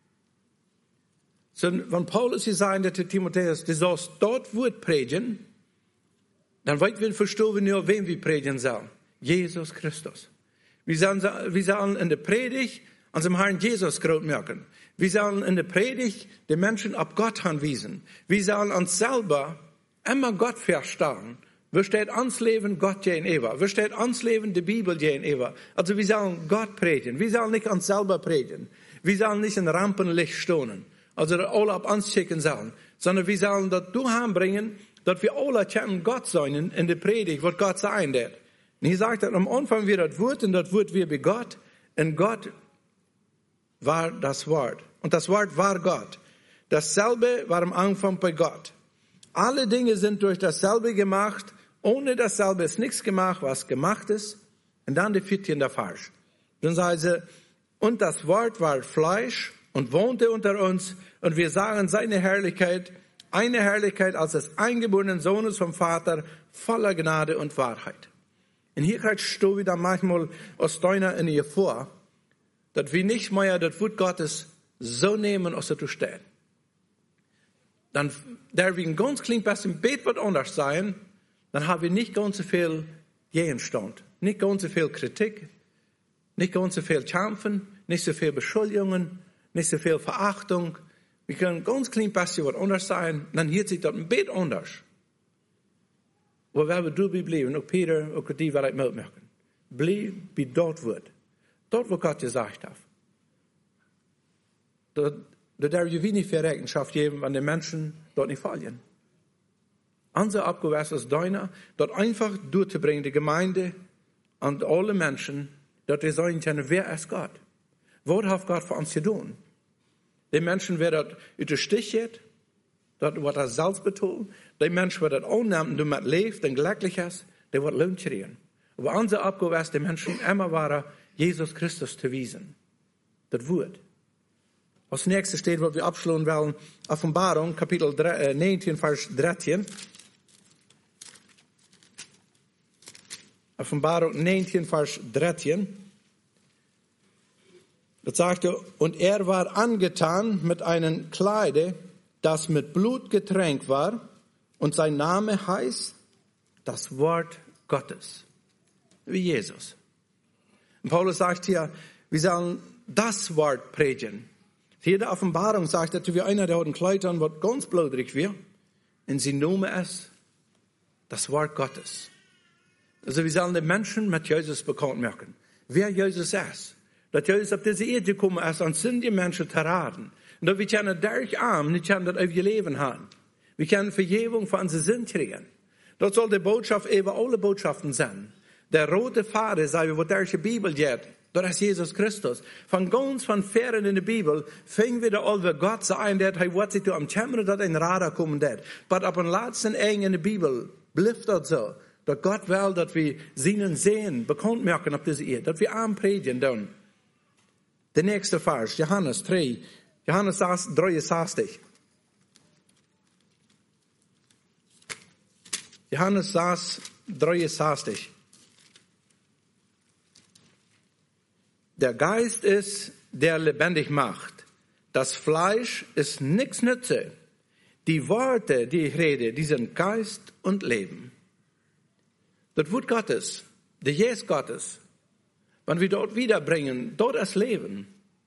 So, wenn Paulus hier sagt, zu Timotheus, du sollst dort Wort predigen, dann wollen wir verstehen, nur wen wir predigen sollen. Jesus Christus. Wir sollen in der Predigt unserem Herrn Jesus groß merken. Wir sollen in der Predigt den Menschen ab Gott anwiesen. Wir sollen uns selber immer Gott verstehen. Wir steht uns Leben Gott gegenüber. Wir steht uns Leben die Bibel gegenüber. Also wir sollen Gott predigen. Wir sollen nicht uns selber predigen. Wir sollen nicht in Rampenlicht stehen. Also dass alle ab uns schicken sollen. Sondern wir sollen das durchbringen, dass wir alle kennen Gott sein in der Predigt, was Gott sein wird. Und hier sagt er, am Anfang wir das Wort, und das Wort wir bei Gott, und Gott war das Wort. Und das Wort war Gott. Dasselbe war am Anfang bei Gott. Alle Dinge sind durch dasselbe gemacht. Ohne dasselbe ist nichts gemacht, was gemacht ist. Und dann die vierte in der Vers. Dann sagen sie, und das Wort war Fleisch und wohnte unter uns. Und wir sahen seine Herrlichkeit, eine Herrlichkeit als des eingeborenen Sohnes vom Vater, voller Gnade und Wahrheit. Und hier kriegst du wieder manchmal aus deiner in ihr vor, dass wir nicht mehr das Wort Gottes so nehmen, als es steht. Dann, da wir ein ganz klein bisschen Bet wird anders sein, dann haben wir nicht ganz so viel Gegenstand, nicht ganz so viel Kritik, nicht ganz so viel Kämpfen, nicht so viel Beschuldigungen, nicht so viel Verachtung. Wir können ganz klein bisschen was anders sein, dann hielt sich das ein Bet anders. Aber wenn wir dabei bleiben, auch Peter, auch die, was ich mitmachen, bleib bei dort wird. Dort, wo Gott gesagt hat. Da darf je wenig für Rechenschaft geben, wenn die Menschen dort nicht fallen. Unsere Aufgabe ist deiner, dort einfach durchzubringen, die Gemeinde und alle Menschen, dass wir sagen können, wer ist Gott? Was hat Gott für uns getan? Die Menschen, wer dort untersticht, dort wird das selbst betont. Die Menschen, wer dort annehmen, du mit lebt und glücklich ist, der wird Lohn kriegen. Aber unsere Aufgabe ist, die Menschen immer weiter Jesus Christus zu wiesen. Das Wort. Als nächstes steht, was wir abschließen wollen, Offenbarung, Kapitel 19, Vers 13. Offenbarung 19, Vers 13. Das sagte, und er war angetan mit einem Kleide, das mit Blut getränkt war, und sein Name heißt das Wort Gottes. Wie Jesus. Und Paulus sagt hier, wir sollen das Wort predigen. Hier in der Offenbarung sagt er, wie einer, der hat ein Kleid an, was ganz blutrig wird, und sie nennen es das Wort Gottes. Also wir sollen den Menschen mit Jesus bekannt machen, wer Jesus ist. Dass Jesus auf diese Erde gekommen ist, an die Menschen zu raten. Und dass wir können durch arm, nicht können das auf ihr Leben haben. Wir können Vergebung für unsere Sünden kriegen. Das soll die Botschaft über alle Botschaften sein. Der rote Faden, sagen wir, wo durch die Bibel geht, das ist Jesus Christus. Von ganz von fern in der Bibel fingen wir da alle Gott sein, der hat sich am Kämmer, dass ein Radar kommen wird. Aber ab dem letzten Eng in der Bibel bleibt das so. Dass Gott will, dass wir seinen Sehen bekannt machen auf diese Erde. Dass wir arm predigen dann. Der nächste Vers, Johannes 3, Johannes 63. Johannes 63. Der Geist ist, der lebendig macht. Das Fleisch ist nichts nütze. Die Worte, die ich rede, die sind Geist und Leben. Das Wort Gottes, der Geist Gottes, wenn wir dort wiederbringen, dort ist Leben.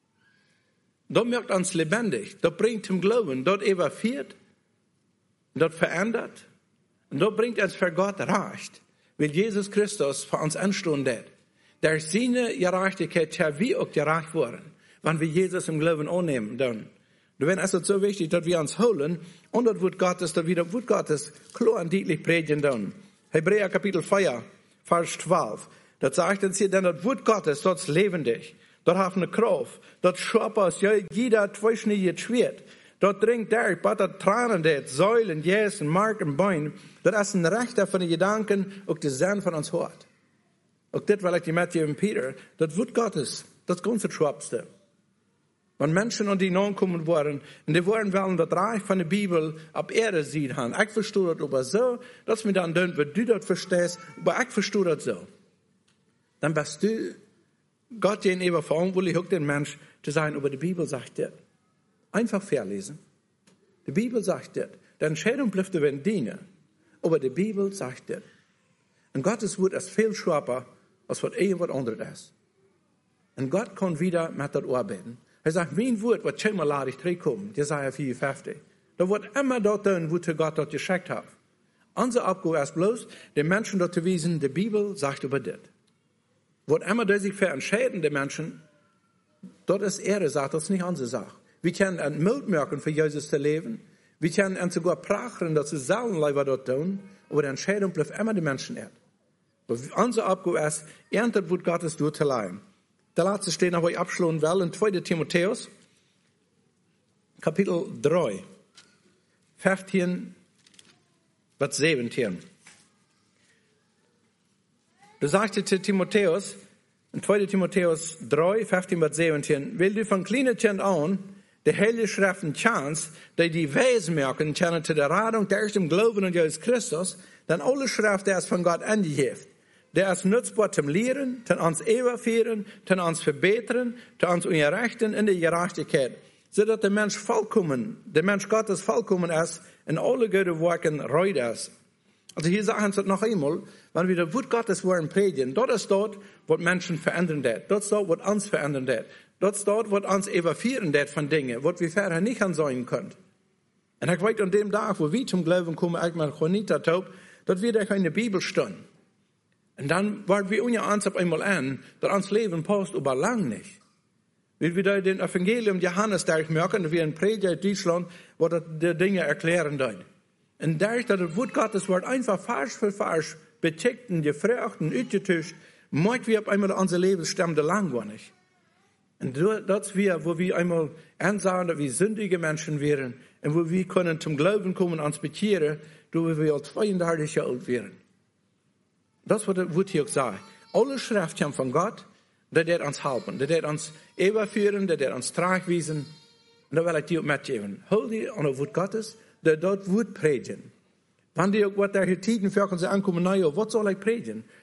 Dort macht uns lebendig, dort bringt zum Glauben, dort überführt, dort verändert, und dort bringt uns für Gott Recht, weil Jesus Christus für uns anstehen hat. Der seine Gerechtigkeit ja wie auch gerecht worden, wenn wir Jesus im Glauben annehmen, dann. Dann ist es so wichtig, dass wir uns holen und das Wort Gottes, dass wir das Wort Gottes klar und deutlich predigen dann. Hebräer Kapitel 4, Vers 12. Das sagt uns hier, denn das Wort Gottes, das ist lebendig. Das hat eine Kraft. Das schafft aus jeder zweischneidiges Schwert. Das dringt durch, was das Tränen, das Säulen, Jäsen, Mark und Bein. Das ist ein Rechter von den Gedanken, auch das Sinn von uns Hort. Auch das, weil ich die Matthew und Peter, das Wort Gottes, das ganze Schwabste. Wenn Menschen an die Namen kommen wollen, und die wollen das Reich von der Bibel ab Erde sehen haben. Ich verstehe das aber so, dass mir dann denkt, wenn du das verstehst, aber ich verstehe das so. Dann bist du Gott gegenüber verantwortlich, auch den Mensch zu sein, aber die Bibel sagt das. Einfach verlesen. Die Bibel sagt das. Die Entscheidung bleibt über den Diener. Aber die Bibel sagt das. Und Gottes Wort ist viel schärfer, als was irgendwas anderes ist. Und Gott kann wieder mit das arbeiten. Er sagt, wie ein Wort, was scheinbar ladig zurückkommt, Jesaja 54. Da wird immer dort tun, wozu Gott das geschickt hat. Unsere Aufgabe ist bloß, den Menschen dort zu wiesen, die Bibel sagt über das. Wird immer die sich für entscheiden, die Menschen, dort ist ihre Sache, das ist nicht unsere Sache. Wir können ein Mut merken, für Jesus zu leben. Wir können sogar prachen, dass sie selber Leiber dort tun, aber die Entscheidung bleibt immer die Menschen erd. Unsere Aufgabe ist, das Wort Gottes durchzuleihen. Der letzte stehen, aber ich abschließen will, in 2. Timotheus, Kapitel 3, 15 bis 17. Da sagte Timotheus, in 2. Timotheus 3, 15 bis 17, will du von kleinen Kind an, die Heilige Schriften chance, die Wesen merken, kennen zu der Radung, der ist im Glauben an Jesus Christus, denn alle Schrift, der ist von Gott angegeben. Der ist nutzbar zum Lehren, zum uns überführen, zum uns verbessern, zum uns unterrichten in der Gerechtigkeit. So dass der Mensch Gottes vollkommen ist, in alle guten Werken reut ist. Also hier sagen sie noch einmal, wenn wir das Wort Gottes wollen predigen, dort ist dort, was Menschen verändern wird. Dort ist dort, was uns verändern wird. Dort ist dort, was uns überführen wird von Dingen, was wir vorher nicht ansehen können. Und ich weiß an dem Tag, wo wir zum Glauben kommen, ich mal Juanita taub, dort wird in der Bibel stehen. Und dann warten wir uns auf einmal an, dass uns Leben passt, aber lang nicht. Weil wir da den Evangelium Johannes merken, dass wir in Prediger Deutschland, wo das die Dinge erklären dann. Und dadurch, dass das Wort Gottes wird einfach Vers für Vers betickt und gefragt und ausgetischt, möchten wir auf einmal unser Lebensstamm langweilig. Und das wir, wo wir einmal ansagen, dass wir sündige Menschen wären, und wo wir können zum Glauben kommen, uns bekehren, wo wir als 32 Jahre alt wären. Das wird hier auch sagen. Alle Schrift kommt von Gott, der wird uns helfen, der wird uns überführen, der wird uns tragweisen. Und da will ich dir auch mitgeben. Hol dir an das Wort Gottes, der dort wird predigen. Wenn die auch was der Tiden für uns ankommen, naja, was soll ich predigen?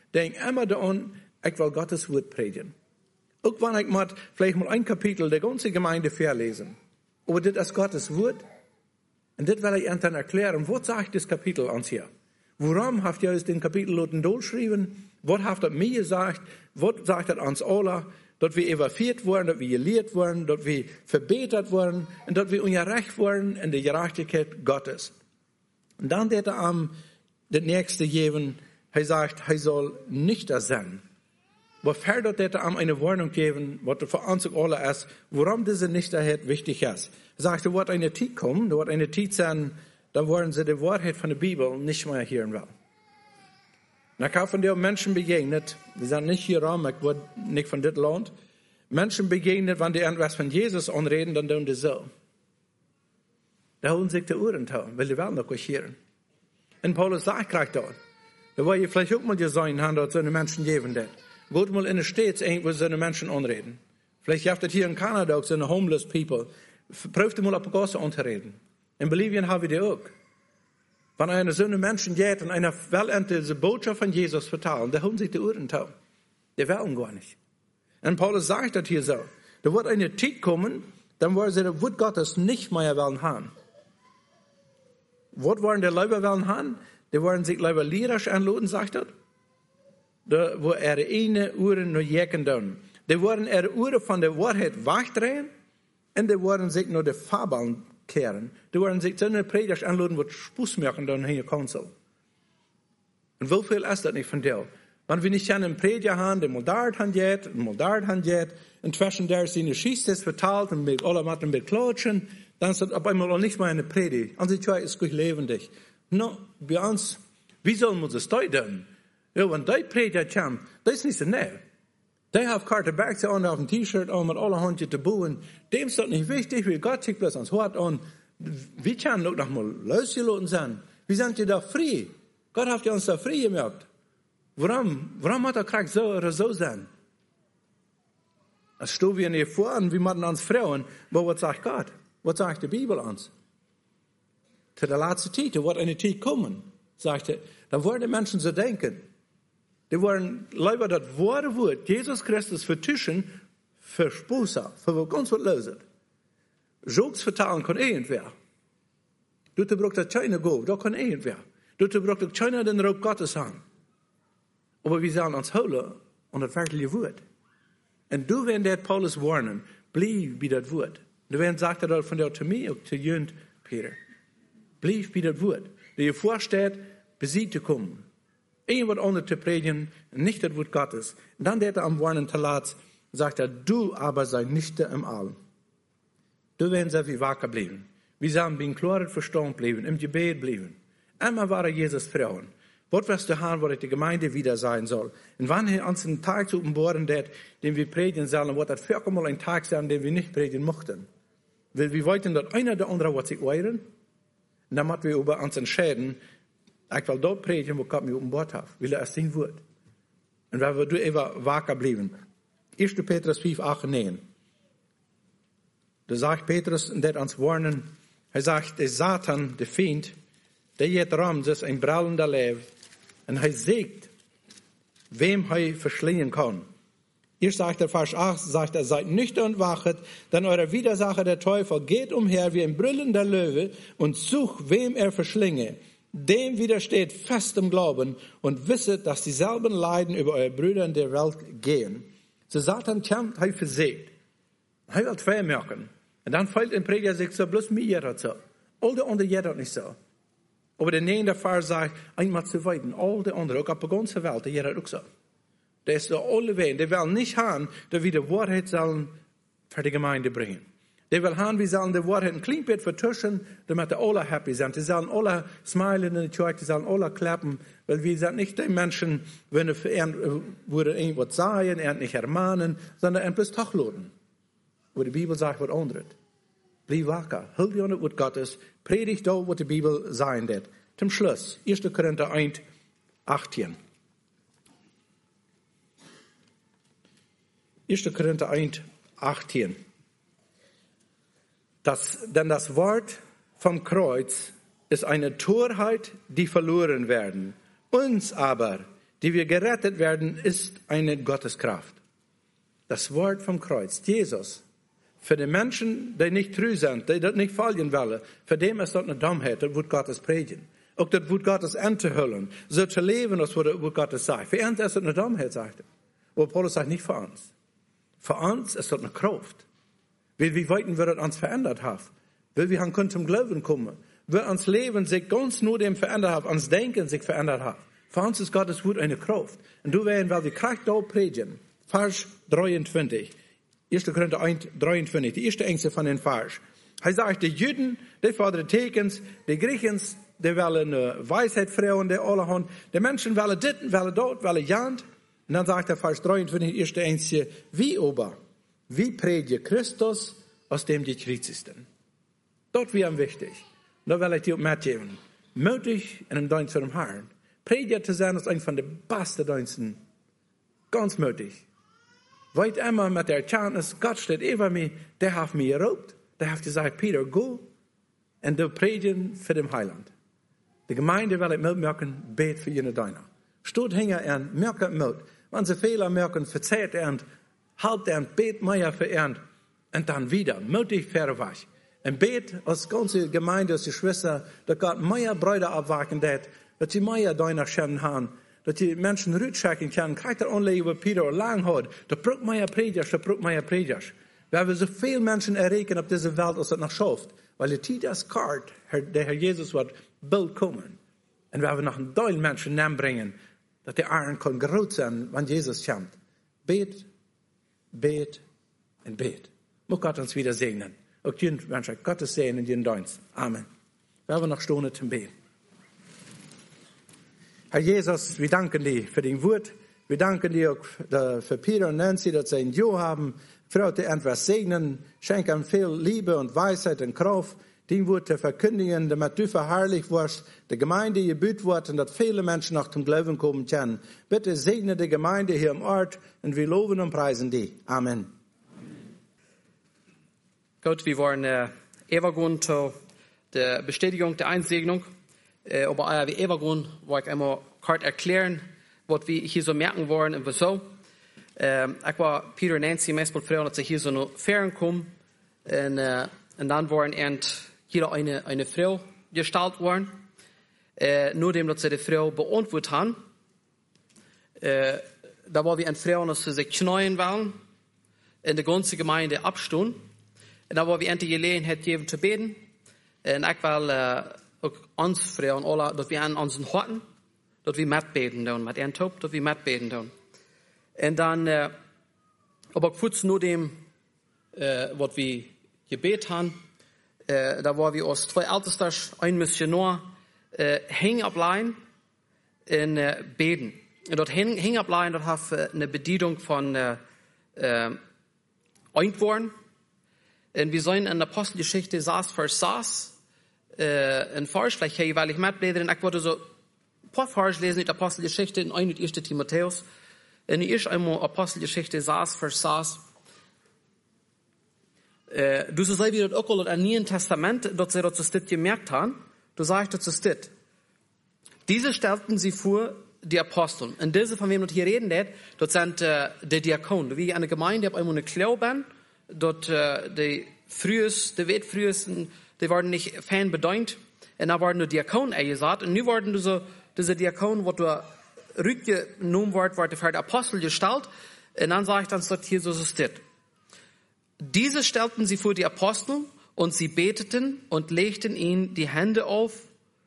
denk immer daran, ich will Gottes Wort predigen. Auch wenn ich vielleicht mal ein Kapitel der ganzen Gemeinde verlesen. Aber das ist Gottes Wort. Und das will ich Ihnen dann erklären. Was sagt das Kapitel uns hier? Warum habt ihr den Kapitel durchgeschrieben? Was habt ihr mir gesagt? Was sagt das uns alle? Dass wir evaluiert wurden, dass wir gelehrt wurden, dass wir verbetert wurden und dass wir ungerecht wurden in der Gerechtigkeit Gottes. Und dann hat er am das nächste geben, er sagt, er soll nicht das sein. Wofür hat er am eine Warnung geben, was für uns alle ist, warum diese Nichtigkeit wichtig ist. Er sagt, da wird eine Zeit kommen, da wird eine Zeit sein, da wollen sie die Wahrheit von der Bibel nicht mehr hören wollen. Und ich habe von den Menschen begegnet, die sind nicht hier rum, ich wurde nicht von dit Land. Menschen begegnet, wenn die irgendwas von Jesus anreden, dann tun die so. Da holen sich die Ohren tau, weil die wollen noch was hören. Und Paulus sagt gleich dort, da wollt ihr vielleicht auch mal gesehen haben, dass so eine Menschen geben das. Geht mal in der Stadt, wo so eine Menschen anreden. Vielleicht habt ihr hier in Kanada auch so eine homeless people. Prüft mal auf die Gasse anzureden. In Bolivien haben wir die auch. Wenn einer so eine Menschen geht und einer will diese Botschaft von Jesus vertellen, da holen sich die Ohren tau. Die wollen gar nicht. Und Paulus sagt das hier so. Da wird eine Zeit kommen, dann wollen sie das Wort Gottes nicht mehr wollen haben. Was wollen die Leute wollen haben? Die wollen sich lieber lyrisch anladen, sagt er. Da, wo ihre eine Ohren nur jecken tun. Die wollen ihre Ohren von der Wahrheit wegdrehen und die wollen sich nur die Fabeln kehren. Die wollen sich so eine Predigt anladen, was Spaß machen dann hier Konsul. Und wie viel ist das nicht von dir? Wenn wir nicht einen Prediger haben, der mal dort geht, und zwischen der seine Geschichte verteilt und mit alle Matten mit klatschen, dann ist das auf einmal auch nicht mehr eine Predigt. Und sie ist gut lebendig. No, bei uns, wie sollen wir das tun? Ja, wenn die Prediger kommen, das ist nicht so nett. Die haben Kartenbergs an auf dem T-Shirt an mit alle Handchen zu bauen. Dem ist das nicht wichtig, weil Gott schickt bloß ans Hort an. Wir können auch noch mal losgelassen sein. Wir sind ja da frei. Gott hat ja uns da frei gemacht. Warum hat er gesagt, so oder so sein? Das stehen wir nicht vor, und wir machen uns Frauen, aber was sagt Gott? Was sagt die Bibel uns? Zu der letzten Zeit, da wird eine Zeit kommen, sagt er, da wollen die Menschen so denken. Die wollen lieber das wahre Wort, Jesus Christus vertischen, für Spusa, für ganz was los ist. Jokes vertalen kann irgendwer. Du brauchst das keine Go, da kann irgendwer. Du brauchst das keine den Raub Gottes haben. Aber wir sollen uns holen und das wirkliche Wort. Und du, wenn der Paulus warnen, blieb bei das Wort. Du, wenn sagt er von der zu mir, auch zu Jünd, Peter. Blieb bei das Wort. Der dir vorsteht, besiegt zu kommen. Irgendwas anderes zu predigen, nicht das Wort Gottes. Und dann der am warnen Talat, sagt er, du aber sei nicht im All. Du werden sehr wie wacker bleiben. Wir sollen beim klaren Verstand bleiben, im Gebet bleiben. Einmal war Jesus Frauen. Was wirst du haben, was die Gemeinde wieder sein soll? Und wann er uns einen Tag zu umbohren wird, den wir predigen sollen, wird das völlig mal ein Tag sein, den wir nicht predigen mochten. Weil wir wollten, dass einer der andere was sich wehren. Und dann müssen wir über uns entscheiden, ich will dort predigen, wo Gott mich umbohrt hat. Weil er ist sein Wort. Und weil wir du immer wacker bleiben. 1. Petrus 5, 8, 9. Da sagt Petrus, und der uns warnen, er sagt, der Satan, der Feind, der geht rum, das ist ein brallender Leib. Und er sagt, wem er verschlingen kann. Hier sagt er, Vers 8, sagt er, seid nüchtern und wachet, denn euer Widersacher, der Teufel, geht umher wie ein brüllender Löwe und sucht, wem er verschlinge. Dem widersteht fest im Glauben und wisset, dass dieselben Leiden über eure Brüder in der Welt gehen. So Satan kämpft, er versagt. Er will zwei merken. Und dann fällt ein Prediger sich so, bloß mir jeder so. All die anderen jeder nicht so. Aber der neunde Vers sagt, einmal zu weiden, all die anderen, auch auf der ganzen Welt, der jeder auch so. Der ist so alle Wehen, der will nicht haben, dass wir die Wahrheit sollen für die Gemeinde bringen. Der will haben, wir sollen die Wahrheit ein klein bisschen vertuschen, damit alle happy sind. Die sollen alle smilen in die Kirche, die sollen alle klappen, weil wir sind nicht die Menschen, wenn wir irgendwas sagen, nicht ermahnen, sondern ein bisschen tachladen. Wo die Bibel sagt, was anderes. Bleib wacker, hol dich an das Wort Gottes, predigt da, was die Bibel sagen wird. Zum Schluss, 1. Korinther 1, 18. 1. Korinther 1, 18. Denn das Wort vom Kreuz ist eine Torheit, die verloren werden. Uns aber, die wir gerettet werden, ist eine Gotteskraft. Das Wort vom Kreuz, Jesus, für die Menschen, die nicht treu sind, die das nicht folgen wollen, für dem ist das eine Dummheit, das wird Gottes predigen. Auch das wird Gottes enthüllen, so zu leben, als wird Gottes sagen. Für uns ist das eine Dummheit, sagt er. Aber Paulus sagt nicht für uns. Für uns ist das eine Kraft. Wie weit wir das uns verändert haben. Weil wir können zum Glauben kommen. Weil uns Leben sich ganz nur dem verändert hat, uns Denken sich verändert hat. Für uns ist Gottes Wort eine Kraft. Und du werden, weil die Kraft da predigen. Vers 23. 1. Korinther 1, 23. Die erste Ängste von den Vers. Er sagt, die Juden, die fordern Tekens, die Griechen, die wollen Weisheit, Frauen, die alle haben. Die Menschen wollen dit, wollen dort, wollen jant. Und dann sagt er, Vers 23, die erste Ängste, wie predigt Christus, aus dem die Christen. Dort wäre wichtig. Da will ich dir mitgeben. Mutig in den Dienst für den Herrn. Prediger zu sein ist einer von den besten Diensten. Ganz mutig. Weit immer mit der Erkenntnis, Gott steht über mir, der hat mir gerobt. Der hat gesagt, Peter, go und du predigen für den Heiland. Die Gemeinde will ich mitmerken, bet für jene Deiner. Stut hinger und merkt mit. Wenn sie Fehler merken, verzeiht und halbt und bet mehr für und dann wieder, mutig verwach. Und bet als ganze Gemeinde, als die Schwester, dass Gott mehr Brüder abwachen wird, dass sie mehr Deiner schön haben, dass die Menschen rückchecken können, kriegt er only über Peter lang hat, da braucht mehr Predigers, Weil wir so viele Menschen erreichen auf dieser Welt, als es noch schafft. Weil die Zeit ist kalt, der Herr Jesus wird bald kommen. Und weil wir noch einen Teil Menschen bringen, dass die Armen kann groß sein, wenn Jesus kommt. Bet, bet und bet. Muss Gott uns wieder segnen. Auch jeden Menschen, Gottes Segen in jeden Dienst. Amen. Wir haben noch Stunden zum Beten. Herr Jesus, wir danken dir für dein Wort. Wir danken dir auch für Peter und Nancy, dass sie ein Jo haben. Frau, die etwas segnen, schenken viel Liebe und Weisheit und Kraft, dein Wort zu verkündigen, damit du verherrlicht wirst, die Gemeinde gebüht wird und dass viele Menschen noch zum Glauben kommen können. Bitte segne die Gemeinde hier im Ort und wir loben und preisen dich. Amen.
Gott, wir wollen übergehen zu der Bestätigung der Einsegnung. Aber wie übergehen, wollte ich einmal kurz erklären, was wir hier so merken wollen und wieso. Ich war Peter und Nancy meistens froh, dass sie hier so noch Ferien kommen. Und dann waren jeder eine Frau gestaltet worden. Nur dem, dass sie die Frau beantwortet haben. Da war wir eine Frau, dass sie sich knien wollen. In der ganzen Gemeinde abstehen. Und da war wir eine Gelegenheit gegeben zu beten. Und ich will auch uns Frauen alle, dass wir an unseren Horten, dass wir mitbeten tun. Mit ihren Top, dass wir mitbeten tun. Und dann, aber kurz nur dem, was wir gebeten haben, da war wir aus 2 Ältesten, ein Missionar, hängen ableihen und beten. Und dort hängen ableihen, dort hat eine Bedienung von Eintworn. Und wir sollen in der Apostelgeschichte 6, Vers 6, ein Vers, vielleicht hier, weil ich mitblätter, und ich wollte so ein paar Vers lesen in der Apostelgeschichte, in 1. Timotheus. In der ersten einmal Apostelgeschichte 6, Vers 6. Du so sei wie das auch im Neuen Testament, dort sie das gemerkt haben, du sagst das dit. Diese stellten sie vor, die Aposteln. Und diese, von wem wir hier reden, dort sind die Diakonen. Wie eine Gemeinde, die einmal eine Glauben, dort die Wetfrühesten, die waren nicht fein bedeutet. Und da waren nur Diakonen eingesagt. Und nun waren diese Diakonen, wo du rückgenommen wird für die Apostel gestellt. Und dann sage ich dann, dass hier so steht. Diese stellten sie vor die Apostel und sie beteten und legten ihnen die Hände auf.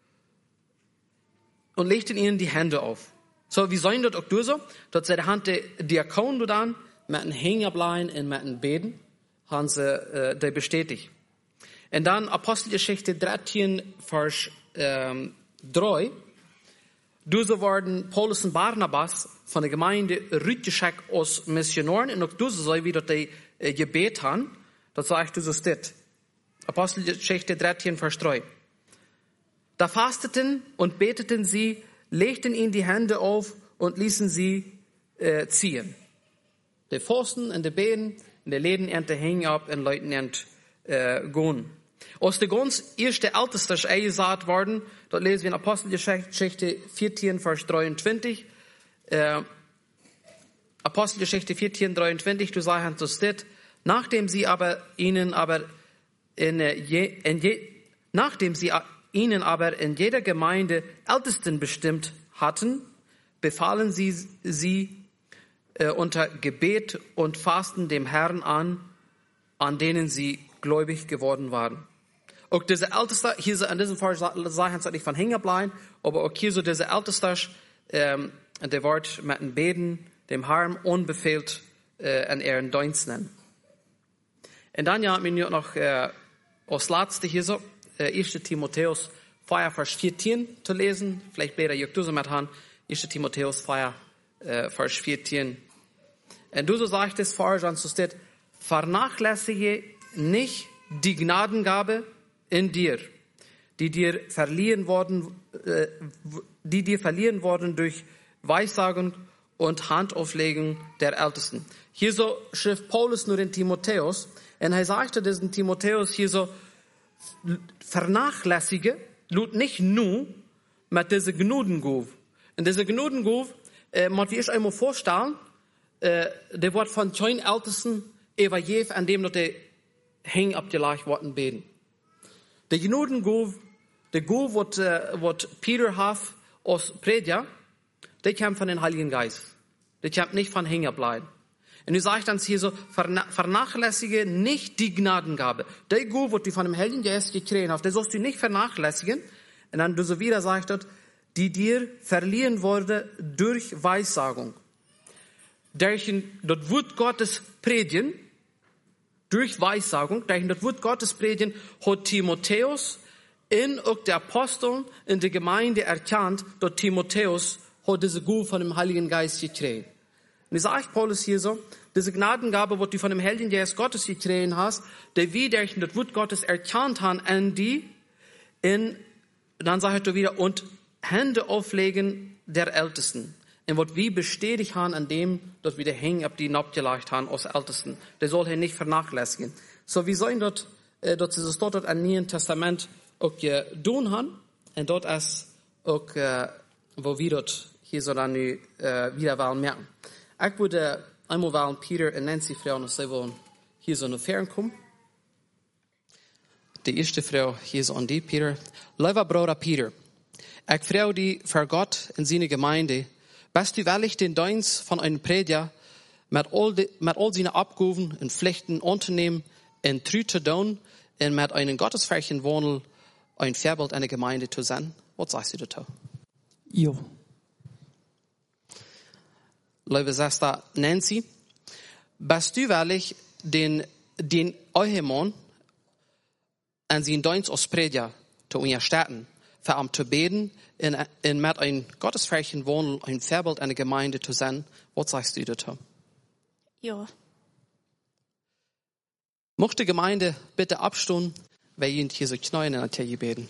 So, wie sollen das auch durch so? Dort sei der Hand der Diakonen dann mit einem Hängerbleien und mit einem Beten, haben sie die bestätigt. Und dann Apostelgeschichte 13, Vers 3. Diese waren Paulus und Barnabas von der Gemeinde rückgeschickt als Missionaren und auch diese so wie die Gebet haben. Das sagt du so steht. Apostelgeschichte 13, Vers 3. Da fasteten und beteten sie, legten ihnen die Hände auf und ließen sie ziehen. Die Fasten und die Beten und die Läden hängen ab und Leuten gehen. Aus der ganz erste Älteste ist eingesagt worden, dort lesen wir in Apostelgeschichte 14, Vers 23, Apostelgeschichte 14:23, du sagst so steht, nachdem sie ihnen aber in jeder Gemeinde Ältesten bestimmt hatten, befahlen sie unter Gebet und Fasten dem Herrn an denen sie gläubig geworden waren. Auch diese Älteste, hier so in diesem Fall sagen sie nicht von hängen bleiben, aber auch hier so diese Älteste, der Wort mit dem Beten, dem Herrn unbefehlt an ihren Dienst nennen. Und dann ja, mir noch als Letzte hier so, 1. Timotheus 4, Vers 14 zu lesen. Vielleicht blätter ich du so mit Hand. 1. Timotheus 4, Vers 14. Und du so sagst es vorher, so steht, vernachlässige nicht die Gnadengabe in dir, die dir verliehen worden durch Weissagung und Handauflegen der Ältesten. Hier so schrift Paulus nur den Timotheus, und er sagte diesen Timotheus hier so, vernachlässige, nicht nur mit dieser Gnudenguf. Und diese Gnudenguf, muss ich euch einmal vorstellen, der wird von kein Ältesten evaluiert, an dem noch der hängen abgelegt worden beten. Der Gnudenguf, der Guf, was Peter hat aus Prediger, der kommt von dem Heiligen Geist. Der kommt nicht von hängen bleiben. Und du sagst dann hier so, vernachlässige nicht die Gnadengabe. Der Guf, was du von dem Heiligen Geist gekriegt hast, der sollst du nicht vernachlässigen. Und dann du so wieder sagst, die dir verliehen wurde durch Weissagung. Durch das Wort Gottes predigen, durch Weissagung, durch das Wort Gottes predigen, hat Timotheus in auch der Aposteln in der Gemeinde erkannt, dass Timotheus hat diese Gabe von dem Heiligen Geist gekriegt. Und ich sage Paulus hier so, diese Gnadengabe, die du von dem Heiligen Geist Gottes gekriegt hast, der wie durch das Wort Gottes erkannt haben, an die, dann sagt er wieder, und Hände auflegen der Ältesten. Und was wir bestätigt haben an dem, dass wir die Hänge ab die abgelegt haben aus Ältesten, der soll hier nicht vernachlässigen. So, wir sollen dort, dass sie das dort im Neuen Testament auch tun haben, und dort ist auch, wo wir dort hier so dann wieder wollen merken. Ich würde einmal wollen Peter und Nancy fragen, dass sie wollen hier so eine Fern kommen. Die erste Frau hier so an die, Peter. Lieber Bruder Peter, ich frage dich für Gott in seine Gemeinde, bist du wirklich den Dienst von einem Prediger mit all seinen Abgaben und Pflichten unternehmen und treu zu tun und mit einem gottesfürchtigen Wandel ein Vorbild einer Gemeinde zu sein? Was sagst du dazu?
Ja.
Liebe Schwester Nancy, bist du wirklich den Ehemann an seinen Dienst als Prediger zu unterstützen, für ihn zu beten und mit einem gottesfürchtigen Wandel ein Vorbild einer Gemeinde zu sein? Was sagst du dazu?
Ja.
Möchte die Gemeinde bitte abstehen, weil ihr hier so knien und hier beten?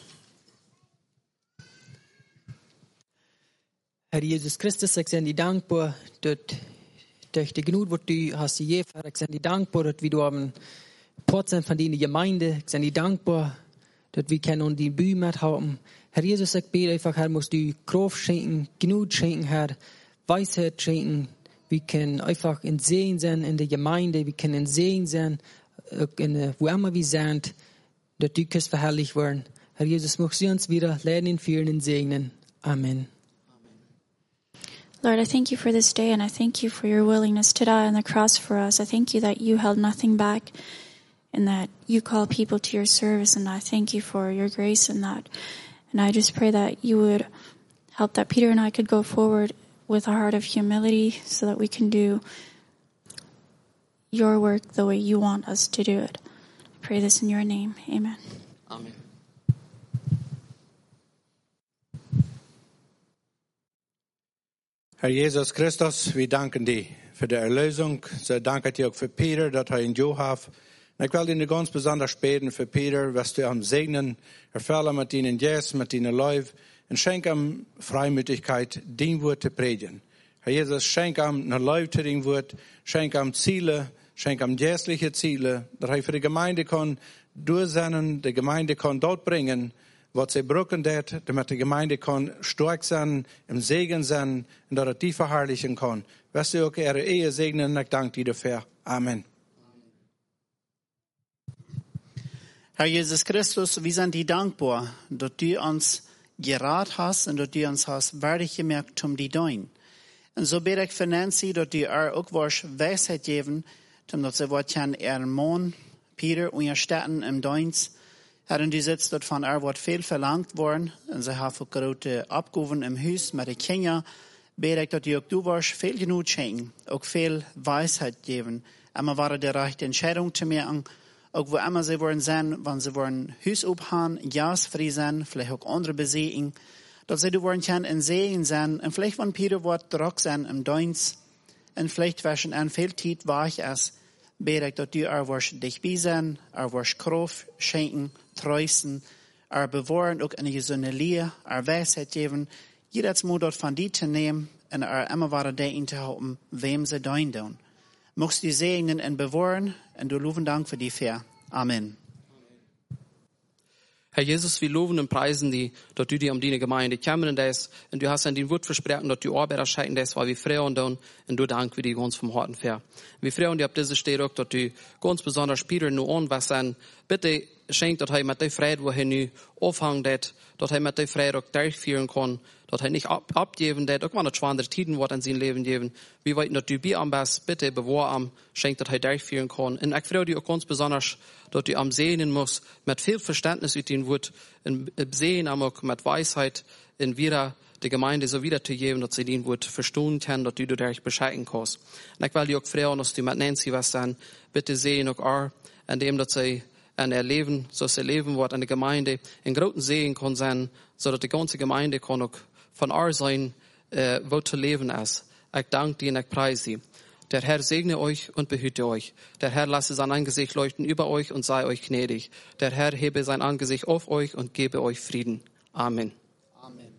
Herr Jesus Christus, ich bin dir dankbar, dass durch die Gnade, die du hast gegeben hast, ich bin dir dankbar, dass wir da ein Port sind von deiner Gemeinde. Ich bin dir dankbar, dass wir können die Bühne mithaben. Herr Jesus, ich bete einfach, Herr, musst du Kraft schenken, Gnade schenken, Herr, Weisheit schenken. Wir können einfach in Sehen sein in der Gemeinde, wir können in Sehen sein, wo immer wir sind, dass du kannst verherrlicht werden. Herr Jesus, möchtest du uns wieder leiden, führen und segnen. Amen.
Lord, I thank you for this day, and I thank you for your willingness to die on the cross for us. I thank you that you held nothing back and that you call people to your service, and I thank you for your grace in that. And I just pray that you would help that Peter and I could go forward with a heart of humility so that we can do your work the way you want us to do it. I pray this in your name. Amen.
Amen.
Herr Jesus Christus, wir danken dir für die Erlösung. So danke dir auch für Peter, dass er in Jo hat. Und ich will dir ganz besonders beten für Peter, was du am Segnen, erfüllen mit deinen Yes, mit deinen Leib und schenk ihm Freimütigkeit, dein Wort zu predigen. Herr Jesus, schenk ihm eine Leib zu dein Wort, schenk ihm Ziele, schenk ihm jährliche Ziele, dass er für die Gemeinde kann durchsenden, die Gemeinde kann dort bringen, was sie brauchen, damit die Gemeinde kann stark sein, im Segen sein, und dass die verherrlichen kann. Wirst du auch ihre Ehe segnen, und ich danke dir dafür. Amen.
Herr Jesus Christus, wir sind dir dankbar, dass du uns gerat hast und dass du uns hast würdig gemerkt, um die dein. Und so bete ich für Nancy, dass du auch Weisheit geben, dass sie wird ihren Mann, Peter, unterstützen im Dienst. Herr, und du sitzt dort von wird viel verlangt worden, und sie haben große Abgaben im Haus mit den Kindern. Bete ich, dass du wirst viel genug schenken, auch viel Weisheit geben. Immer war die rechte Entscheidung zu machen, auch wo immer sie wollen sein, wenn sie wollen Haus abhauen, jasfrei sein, vielleicht auch andere besiegen, dass sie wollen in Segen sein, und vielleicht wenn Peter wird Druck sein im Dienst, und vielleicht wäschen ein viel Zeit weich ist, bete ich, dass du wirst dich bei sein, wirst Kraft schenken, trösten, bewahren, auch eine gesunde Lehre, Weisheit geben, jedes Mal dort von dir zu nehmen, und immer wieder denken zu haben, wem sie dein tun. Möchtest du segnen und bewahren, und du loben Dank für die Fair. Amen.
Herr Jesus, wir loben und preisen dich, dass du dir um deine Gemeinde kümmern lässt, und du hast an den Wort versprochen, dass du Arbeiter schenken lässt, weil wir freuen und du danken wir dir ganz vom Herzen fair. Wir freuen dich auf diese Stelle auch, dass du ganz besonders Peter nur anwässern. Bitte schenkt, dass er mit der Freude, wo er nu aufhängt, dass er mit der Freude auch durchführen kann, dass er nicht abgeben wird, auch wenn er schwere Tiden wird in sein Leben geben. Wir wollen, dass du bei am best, bitte bewahr am, schenkt, dass er durchführen kann. Und ich freue dich auch ganz besonders, dass du am Sehen musst, mit viel Verständnis mit dem Wort, in Sehen auch mit Weisheit, in wieder die Gemeinde so wiederzugeben, dass sie den Wort verstehen können, dass du dadurch bescheiden kannst. Und ich will dich auch freuen, dass du mit Nancy was dann bitte sehen, auch an dem, dass sie an ihr Leben, so sie leben wird, an der Gemeinde, in großen Segen kann sein, so dass die ganze Gemeinde kann auch von euch sein, wo zu leben ist. Ich danke dir und ich preise dir. Der Herr segne euch und behüte euch. Der Herr lasse sein Angesicht leuchten über euch und sei euch gnädig. Der Herr hebe sein Angesicht auf euch und gebe euch Frieden. Amen.
Amen.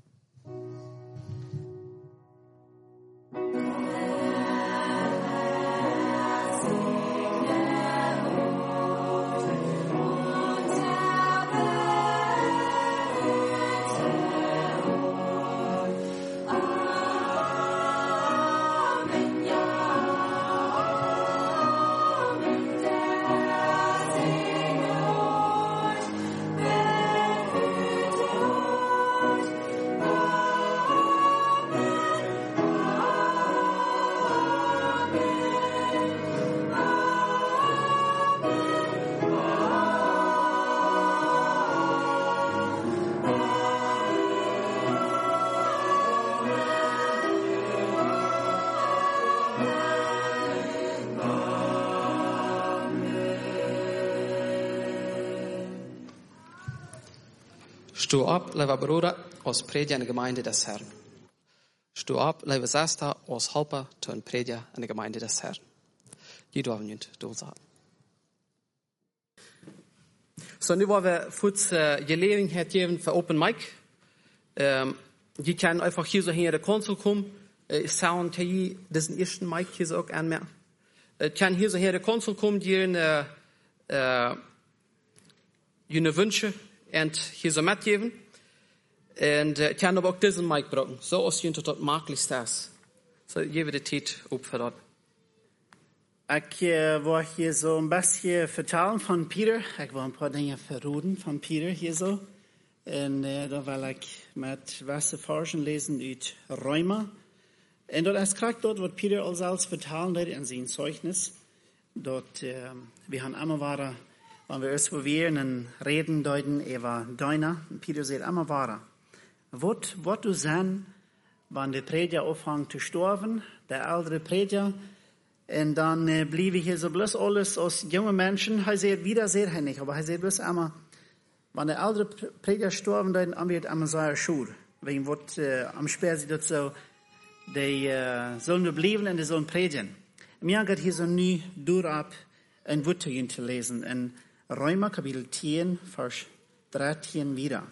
Stå upp, lieve broeder, als prediger in de gemeinde des Herrn. Stå upp, lieve zuster, als helper til en prediger in de gemeinde des Herrn. Die dürfen nicht sagen. So, nu wollen wir kurz Gelegenheit geben für Open Mic. Die können einfach hier so hinter der Konsul kommen. Ich sage hier diesen ersten Mic hier so auch anmerken. Kann hier so hinter der Konsul kommen, die eine Wünsche und hier so mitgeben. Und kann aber auch diesen Mic brauchen. So als jemand dort möglich ist. So, gebe die Zeit auf für dort.
Ich will hier so ein bisschen vertellen von Peter. Ich will ein paar Dinge verraten von Peter hier so. Und da will ich mit was Forschen lesen uit Römer. Und dort ist gerade dort, was Peter als vertellen hat in sein Zeugnis. Dort, wir haben immer weiter, wenn wir erst probieren und reden, deuten, war deiner. Und Peter sagt immer weiter. Was du sein, wenn der Prediger aufhängt zu sterben, der ältere Prediger, und dann blieb ich hier so bloß alles aus jungen Menschen. Er sagt, wieder sehr nicht, aber er sagt bloß einmal, wenn der ältere Prediger sterben, dann haben wir einmal seine Schuld. Wegen was am Speer sieht das so, die sollen wir bleiben und die sollen predigen. Mir geht hier so nie durch ab, ein Wort zu lesen. In Römer Kapitel 10, Vers 13 wieder.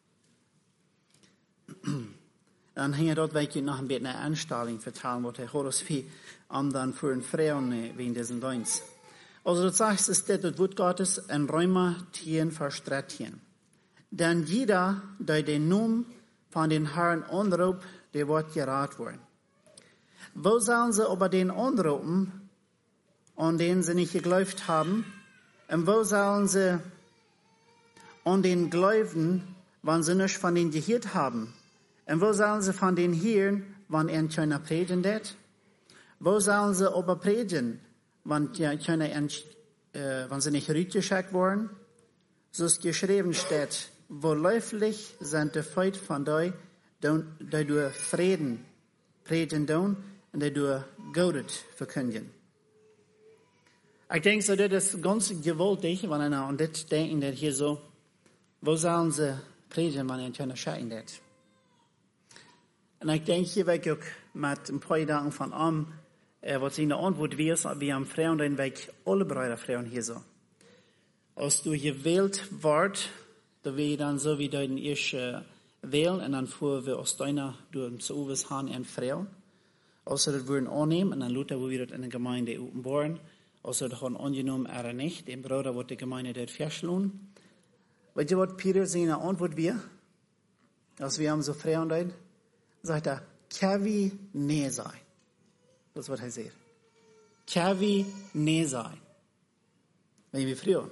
Dann hängt dort welche noch ein bisschen eine Anstellung vertellen, was der Horus wie anderen für einen Frauen wegen diesen Dienst. Also das heißt, es steht das Wort Gottes in Römer 10, Vers 13. denn jeder, der den Namen von den Herrn anruft, der wird gerat worden. Wo sollen sie aber den anrufen, an den sie nicht geglaubt haben? Und wo sollen sie an den glauben, wenn sie nicht von denen gehört haben? Und wo sollen sie von denen hören, wenn er keiner predigen wird? Wo sollen sie aber predigen, wenn sie nicht rütgeschickt worden? So ist geschrieben steht, wohlläufig sind die Feut von dir, die du Frieden predigen tun und die du Gutes verkündigen. Ich denke, so, das ist ganz gewaltig, wenn einer an das denkt, dass hier so, wo sollen sie predigen, wenn er keiner schauen wird? Und ich denke, hier weg auch mit ein paar Gedanken von Arm, was in der Antwort wird, wir haben Frauen, den Weg, alle Brüder Frauen hier so. Als du gewählt wart, da wir dann so wie deinen ersten wählen, und dann fuhren wir aus deiner, du zu Uwes Hahn und Frauen. Also das würden annehmen, und dann Luther, wo wir das in der Gemeinde offenbaren. Also das haben angenommen, er nicht, den Bruder wird die Gemeinde dort verschlagen. Weißt du, was Peter seine Antwort wir? Als wir haben so Frauen dort, sagt er, Kavi ne sein. Das ist, was er sagt. Kavi ne sein. Wenn wir früher.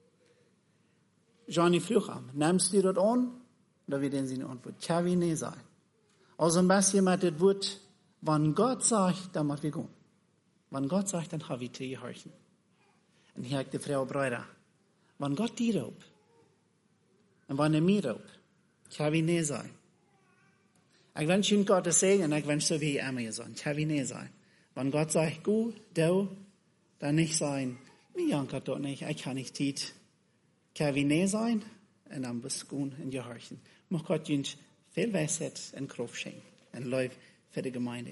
Johnny früher. Nimmst du das an? Da wird dann seine Antwort. Kavi ne sein. Also ein bisschen mit dem Wort, wenn Gott sagt, dann muss wir gehen. Wenn Gott sagt, dann habe ich zu gehorchen. Und hier hat die Frau Brüder. Wenn Gott die raubt, und wenn er mir raubt, kann ich nicht sein. Ich wünsche Ihnen Gottes Segen, und ich wünsche so wie immer sein. Kann ich nicht sein. Wenn Gott sagt, gut, du, dann nicht sein, mir jankert dort nicht, ich kann nicht tit. Kann ich nicht sein, und dann bist du gut in gehorchen. Mag Gott Ihnen viel Weisheit und Kraft schenken, und Leib für die Gemeinde.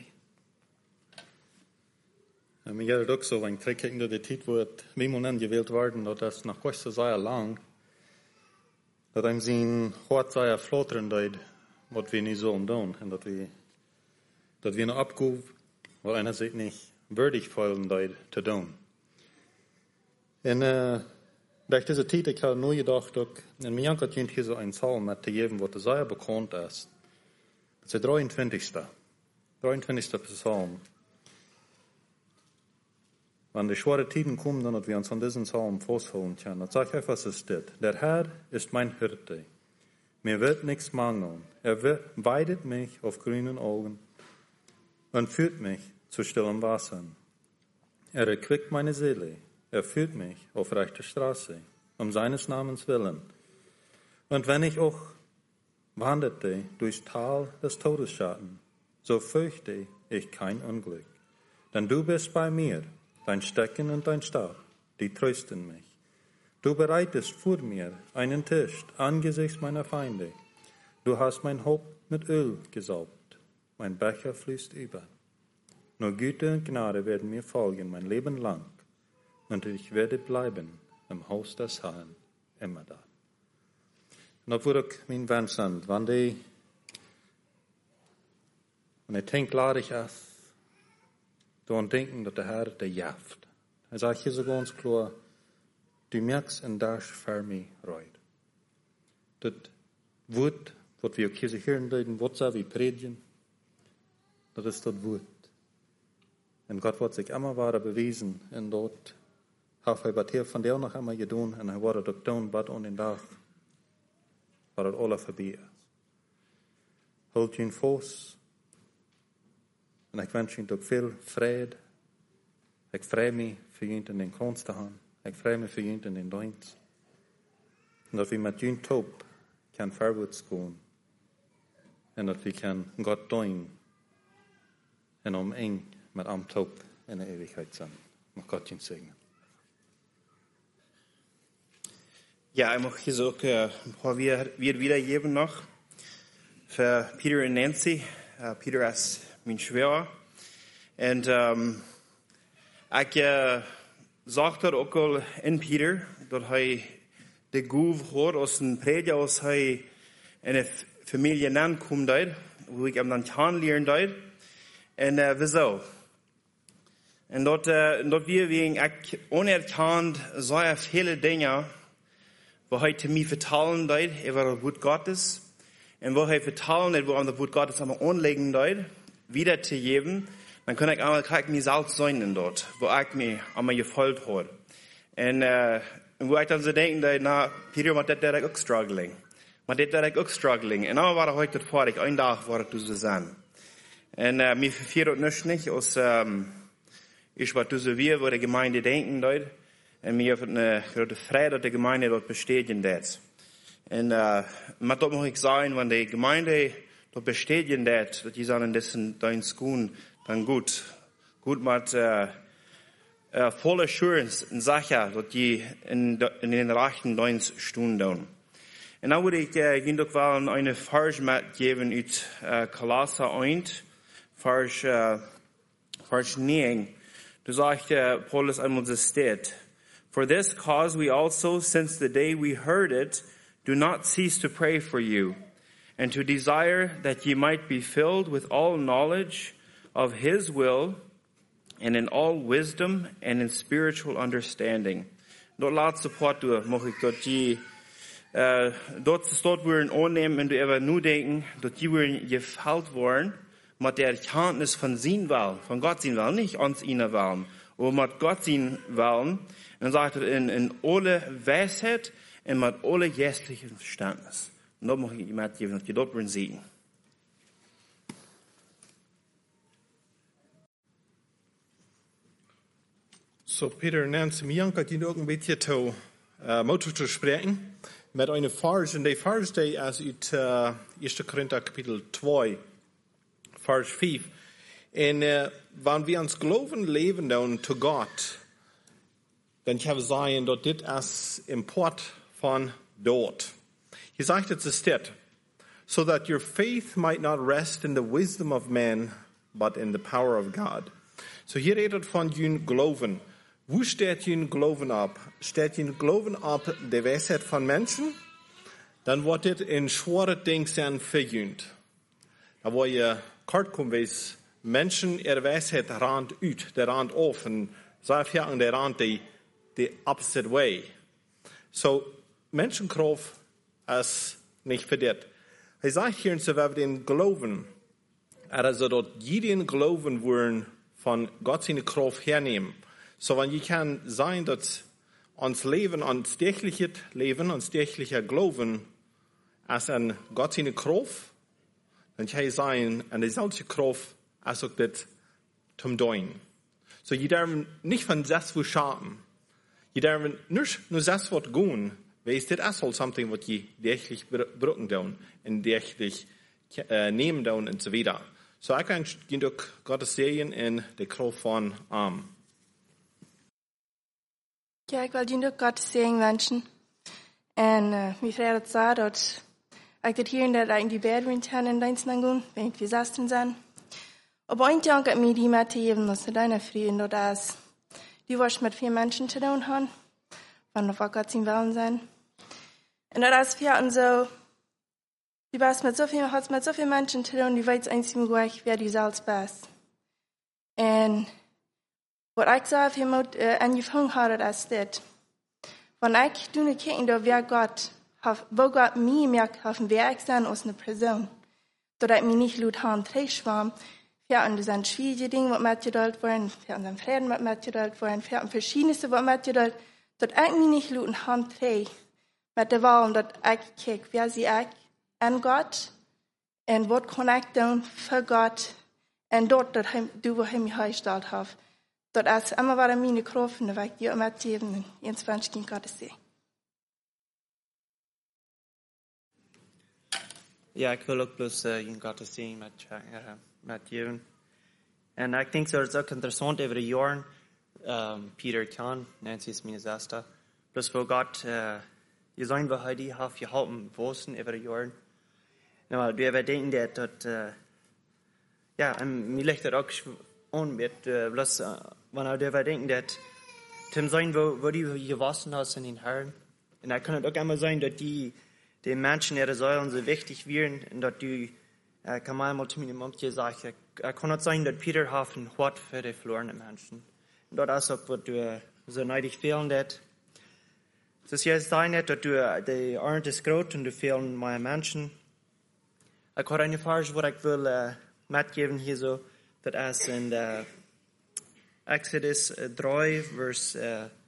Men gör det också, en krigskäng då det tid var vi månen gewählt worden, och das nach kostet sehr lang, dass einem sin hart sehr flotteren deit, was wir nicht sollen tun, und dass wir noch abgeben, weil einer sich nicht würdig fühlen deit zu tun. Und durch diese Zeit, ich habe nur gedacht, und mir hat hier so ein Psalm mit zu geben, was sehr bekannt ist. Das ist der 23. Psalm. Wenn die schwere Tiden kommen, dann wird wir uns an diesen Psalm festhalten können. Dann sage ich einfach, was ist das? Der Herr ist mein Hirte. Mir wird nichts mangeln. Er weidet mich auf grünen Augen und führt mich zu stillen Wassern. Er erquickt meine Seele. Er führt mich auf rechte Straße, seines Namens willen. Und wenn ich auch wanderte durchs Tal des Todesschatten, so fürchte ich kein Unglück. Denn du bist bei mir. Dein Stecken und dein Stab, die trösten mich. Du bereitest vor mir einen Tisch angesichts meiner Feinde. Du hast mein Haupt mit Öl gesaugt. Mein Becher fließt über. Nur Güte und Gnade werden mir folgen mein Leben lang. Und ich werde bleiben im Haus des Herrn immer da. Und obwohl ich mein Wunsch sind, wenn ich denke, lade ich es, daran denken, dass der Herr der jaft. Er sagt hier so ganz klar, du merkst und das für mich reut. Das Wort, was wir auch hier hören, was wir predigen, das ist das Wort. Und Gott wird sich immer weiter bewiesen, und dort hat er was hier von der noch einmal getan, und er wird das tun, was an den Tag, was das alles vorbei ist. Halt ihn fest. Und ich wünsche Ihnen viel Friede. Ich freue mich für Ihnen in den Kunst zu haben. Ich freue mich für Ihnen in den Dienst. Und dass wir mit Ihnen taub kann vorwärts gehen. Und dass wir Gott dienen. Und eng mit am taub in der Ewigkeit sein. Mag Gott Ihnen segnen.
Ja, ich möchte so ein paar wiedergeben noch. Für Peter und Nancy. Peter ist mein Schwerer. Und ich sagte ook al in Peter, dat hij de goef hoort als een prediger, als hij in een familie aankomt, wo ich hem dan kan leren deed. En wieso? En dat wir wegen onerkannt sehr viele Dinge, wo heute mir vertalen deut, über das Wort Gottes, und wo heute vertalen deut, wo an das Wort Gottes einmal anlegen deut, wieder zu geben, dann kann ich einmal mir selbst sein dort, wo ich mich einmal gefolgt habe. Und wo ich dann so denke, na, Peter, man das direkt auch struggling. Man das direkt auch struggling. Und dann war heute fertig, ein Tag war das so sein. Und mir verfehlt das nicht, aus, ich war so wie, wo die Gemeinde denken dort. Und mir hat eine große Freude, dass die Gemeinde dort besteht in das. Und, man darf auch sagen, wenn die Gemeinde dort besteht in das, dass die sagen, das sind dein Schoen, dann gut mit, voll Assurance und sicher, dass die in den rechten Dienst stunden. Und dann würde ich Ihnen doch wel eine Vers mitgeben aus Kolosser 1, Vers 9. Da sagt Paulus einmal so steht, For this cause we also, since the day we heard it, do not cease to pray for you, and to desire that ye might be filled with all knowledge of his will, and in all wisdom and in spiritual understanding. Dort laatste part door mag ik dat je, dort staat worden aannemen en du even nu denken, dat je worden gevuld worden, met der Erkenntnis von zijn wil, von Gott zijn wil, nicht ans ihnen willen, aber mit Gott zijn willen, und sagt in alle Weisheit und mit alle geistlichen Verständnis. Und da mag ich jemand geben, dass je dort worden sehen.
So, Peter und Nancy, mir geht auch ein bisschen zu Motto zu sprechen, mit einer Vers, und die Vers, die ist aus 1. Korinther Kapitel 2, Vers 5. Und wenn wir uns Glauben leben dann zu Gott, dann kann ich sagen, dass das ist Import von dort. Hier sagt es steht, so that your faith might not rest in the wisdom of man, but in the power of God. So hier redet von jün Glauben. Wo steht jün Glauben ab? Steht jün Glauben ab der Weisheit von Menschen? Dann wird es in schwere Dinge sein verjünt. Da wo ihr kort kommt, weis Menschen ihre Weisheit rand ut, der rand auf, und so fern der rand die opposite way. So, Menschenkraft ist nicht verdient. Er sagt hier, und so wir den Glauben, also dort jeden Glauben wollen von Gott seine Kraft hernehmen. So, wenn ich kann sein, dass uns Leben, uns tägliches Leben, uns täglicher Glauben, als ein Gott seine Kraft, dann kann ich sein, an die solche Kraft, als auch das zum Deuen. So, je darf nicht von das wo schaden. Je darf nicht nur das was gehen, weil das ist auch something, was je täglich brücken tun, und täglich nehmen tun und so weiter. So, ich kann durch Gottes Segen in der Kraft von Arm.
Ja, ik wil jullie ook Gottes Segen wensen. En mijn vrouw zei dat ik dit hier in dat ik die bedroom kan in dienst gaan, ben ik gezasten zijn. Op een dag heb ik die met te geven, dat ze deine vrienden dat is. Die was met 4 mensen te doen hebben, van of Gott zijn willen zijn. En dat is via en zo, die was met zoveel mensen te doen, die weet eens niet meer wer die zelfs best. En wat ik zelf hier aangevangen had, is dit. Wanneer ik toen kijken door wer Gott, wo Gott mij merkt, wer ik ben als een persoon. Dat ik me niet laat gaan tegenschwammen, ja, en er zijn schwierige dingen wat met je geduld worden, ja, en zijn vrede wat met je geduld worden, ja, en verschillende wat met je geduld, dat ik me niet laat gaan tegen, met de waal, dat ik kijk, wer zie ik en God, en wat kan ik doen voor God, en dat du wat hij mij gesteld heeft. Dat is immer waar mijn kracht en dat ik je met je en eens wens ik God te zien.
Ja, ik wil ook plus in Gottes zien met je. En ik denk dat het ook interessant over de jaren, Peter kan, Nancy is mijn zuster, plus voor God, je zijn we heute heeft geholpen, wozen over de jaren. Nou, we hebben denken dat, ja, en mij ligt dat ook aan met, plus, wanneer we denken dat, Tim zijn wo die gewassen hast in den Herren. En dan kan het ook einmal zijn dat die Menschen ihre Säulen so wichtig wären, und dass du, kann man mal zu meinem Mundje sagen, kann es sein, dass Peter hat ein Wort für die verlorenen Menschen. Und das ist auch, was du so neidig fehlen, dass Dus jij zei net dat de aarde is groot en er veel meer mensen. Ik had een vers wat ik wil metgeven hier zo. Dat is in Exodus 3, vers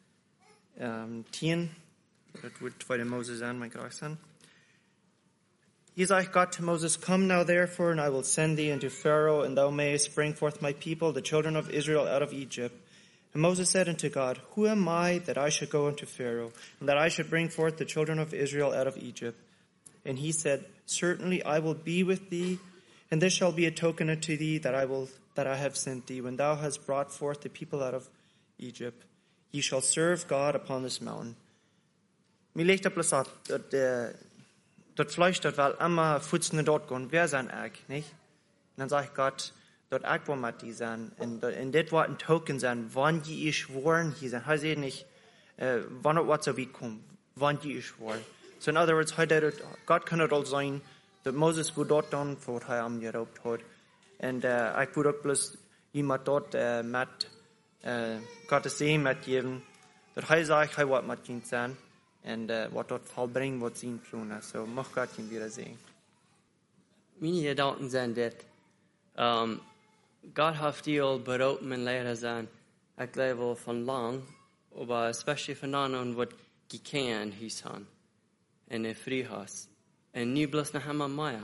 10. Dat wordt voor de Moses aan, mijn graag zijn. Hier zegt God to Moses, Come now therefore, and I will send thee unto Pharaoh, and thou mayest bring forth my people, the children of Israel, out of Egypt. And Moses said unto God, Who am I that I should go unto Pharaoh, and that I should bring forth the children of Israel out of Egypt? And he said, Certainly I will be with thee, and this shall be a token unto thee that I have sent thee. When thou hast brought forth the people out of Egypt, ye shall serve God upon this mountain. Mir legt er bloß ab, dort Fleisch, dort will immer Futzen dort gehen, wer sein Eck, nicht? Und dann sagt Gott, dort Eck wo mit die sein, und das wird ein Token sein, wann die schworen hier sein. Heißt nicht, wann es was so weit kommt, wann die schworen. So in other words, Gott kann es all sein, dass Moses wo dort dann, vor er am geraubt hat. Und ich würde auch bloß jemand dort mit Gottes Segen mitgeben, dass er sagt, er wird mit ihm sein. Und wat dort volbrengt wat zijn plan is. So mag God je weer zien.
Mijn gedanken zijn dit. God heeft die al beroepen mijn leren zijn. Ik geloof al van lang. Maar especially van dan wat gekend is han. En de vrijhuis. En nu bloos naar hem aan mij.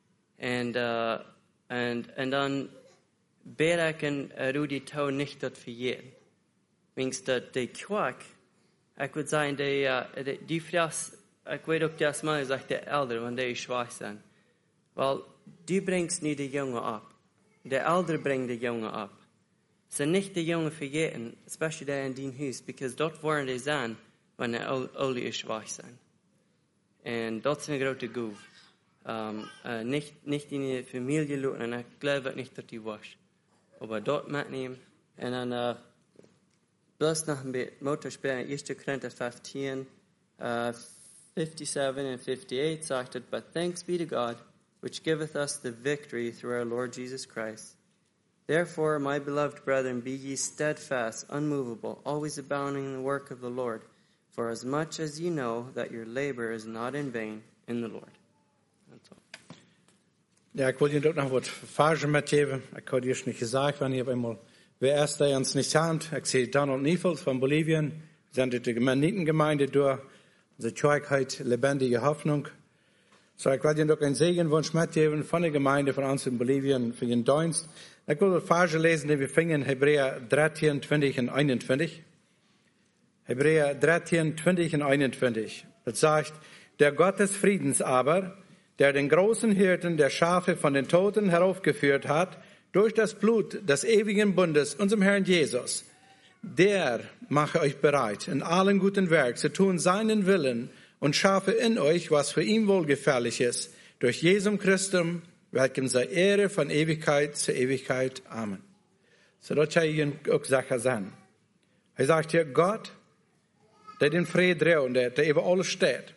En dan ben ik en Rudi touw niet dat vergeten. Means dat de kwak. Ik würde sagen, die Fras, ich weiß auch das mal, sagt der Ältere, wenn die schwach sind. Weil du bringst nie die Jungen ab. Der Ältere bringt die Jungen ab. So nicht die Jungen vergeten, especially der in dein Haus, because dort wollen die sein, wenn die alle schwach sind. Und dort ist eine große Guf. Nicht in die Familie schauen, und ich glaube nicht, dass die wasch. Aber dort mitnehmen, und dann, bloß nach dem Motorspiel, 1. Korinther 15, 57 and 58 sagt, But thanks be to God, which giveth us the victory through our Lord Jesus Christ. Therefore, my beloved brethren, be ye steadfast, unmovable, always abounding in the work of the Lord, for as much as ye know that your labor is not in vain in the Lord. That's all.
Ja, ik wil je ook nog wat vragen metgeven. Ik had eerst niet gezegd, wanneer ik eenmaal... Wer erst da uns nicht hand, ich sehe Donald Niefels von Bolivien, sendet die Mennonitengemeinde durch, unsere Zeugheit, lebendige Hoffnung. So, ich werde Ihnen doch einen Segenwunsch mitgeben von der Gemeinde von uns in Bolivien für Ihren Dienst. Ich will eine Verse lesen, die wir finden, Hebräer 13, 20 und 21. Hebräer 13, 20 und 21. Das sagt, der Gott des Friedens aber, der den großen Hirten der Schafe von den Toten heraufgeführt hat, durch das Blut des ewigen Bundes, unserem Herrn Jesus, der mache euch bereit, in allen guten Werk zu tun seinen Willen und schaffe in euch, was für ihn wohlgefällig ist, durch Jesum Christum, welchem sei Ehre von Ewigkeit zu Ewigkeit. Amen. So dort kann ich auch Sachen sagen. Er sagt hier, Gott, der den Frieden dreht, der über alles steht,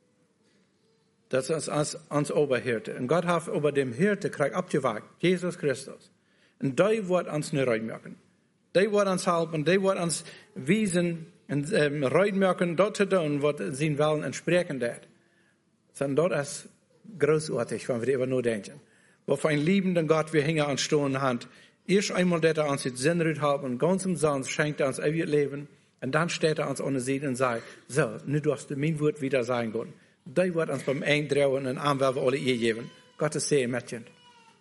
das ist uns Oberhirte. Und Gott hat über dem Hirte Krieg abgewagt, Jesus Christus. Und der wird uns nicht reinmachen. Der wird uns helfen, der wird uns wiesen und reinmachen, dort zu tun, was sie wollen entsprechend hat. Sondern dort ist großartig, wenn wir darüber nur denken. Wo für einen liebenden Gott wir hängen an Stunden Hand. Erst einmal, dass uns die Sinnrüt haben und ganz umsonst schenkt er uns ewig Leben. Und dann steht er uns ohne Seele und sagt, so, nu darfst du mein Wort wieder sein können. Die wordt ons beim Eindrouwen en aanwerven alle eer geven. Gottes Segen met je.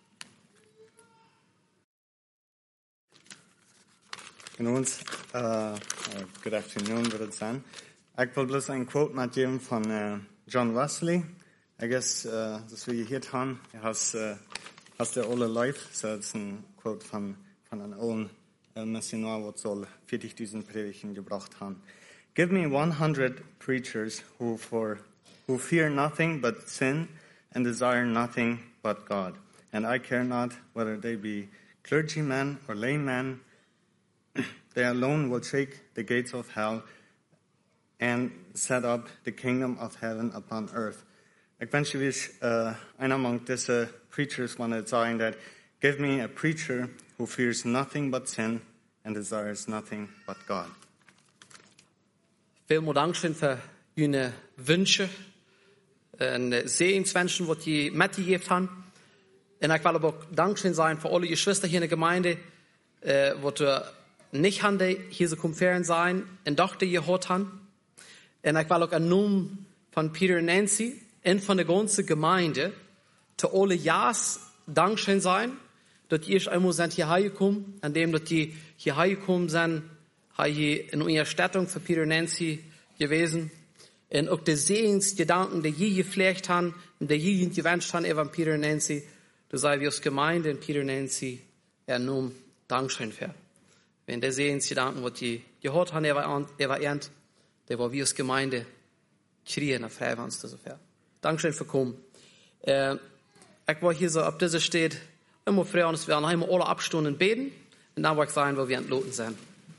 In ons, good afternoon, wil het zijn. Ik wil bloos een quote metgeven van John Wesley. I guess, dat we gehoord hebben. Has der alle life. So het is een quote van een oude missionaar wat zal 40.000 predigen gebracht hebben. Give me 100 preachers who fear nothing but sin and desire nothing but God. And I care not whether they be clergymen or laymen. They alone will shake the gates of hell and set up the kingdom of heaven upon earth. Ik wens je weer een among deze preachers wanneer zeggen that give me a preacher who fears nothing but sin and desires nothing but God.
Vielen Dank schön für jene Wünsche en Sehenswünschen, wat je mitgegeben haben. Und ich will aber auch Dankeschön sein für alle Geschwister hier in der Gemeinde, wat nicht haben, hier so kommen sein, und doch die gehört haben. Und ich will auch im Namen von Peter und Nancy und von der ganzen Gemeinde zu alle Ja's Dankeschön sein, dass ihr einmal sind hierher gekommen, an dem, dass die hierher gekommen sind, hier in unserer Stattung für Peter und Nancy gewesen. Und auch die Sehensgedanken, die je gepflegt haben, und die je gewünscht haben, von Peter und Nancy, da sei wir als Gemeinde und Peter und Nancy enorm Dankeschön für. Wenn der Sehensgedanken, was die gehört haben, er war ernt, der war wir als Gemeinde kriegen, auf uns das so fair. Dankeschön für kommen. Ich war hier so, ab dieser steht, immer früher, und es werden einmal alle Abstunden beten, und dann war ich sein, wo wir entloten sind.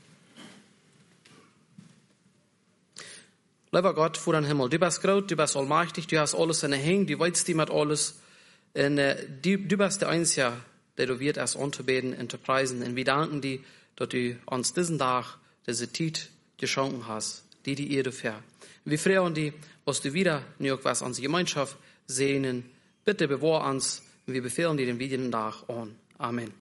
Lieber Gott, vor deinem Himmel, du bist groß, du bist allmächtig, du hast alles in der Hand, du weißt die mit alles. Und du bist der Einzige, der du wird erst unterbeten und zu preisen. Und wir danken dir, dass du uns diesen Tag, diese Zeit geschenkt hast, die Ehre dafür. Und wir freuen dich, was du wieder, New was unsere Gemeinschaft sehnen. Bitte bewahr uns, und wir befehlen dir den wiederenden Tag an. Amen.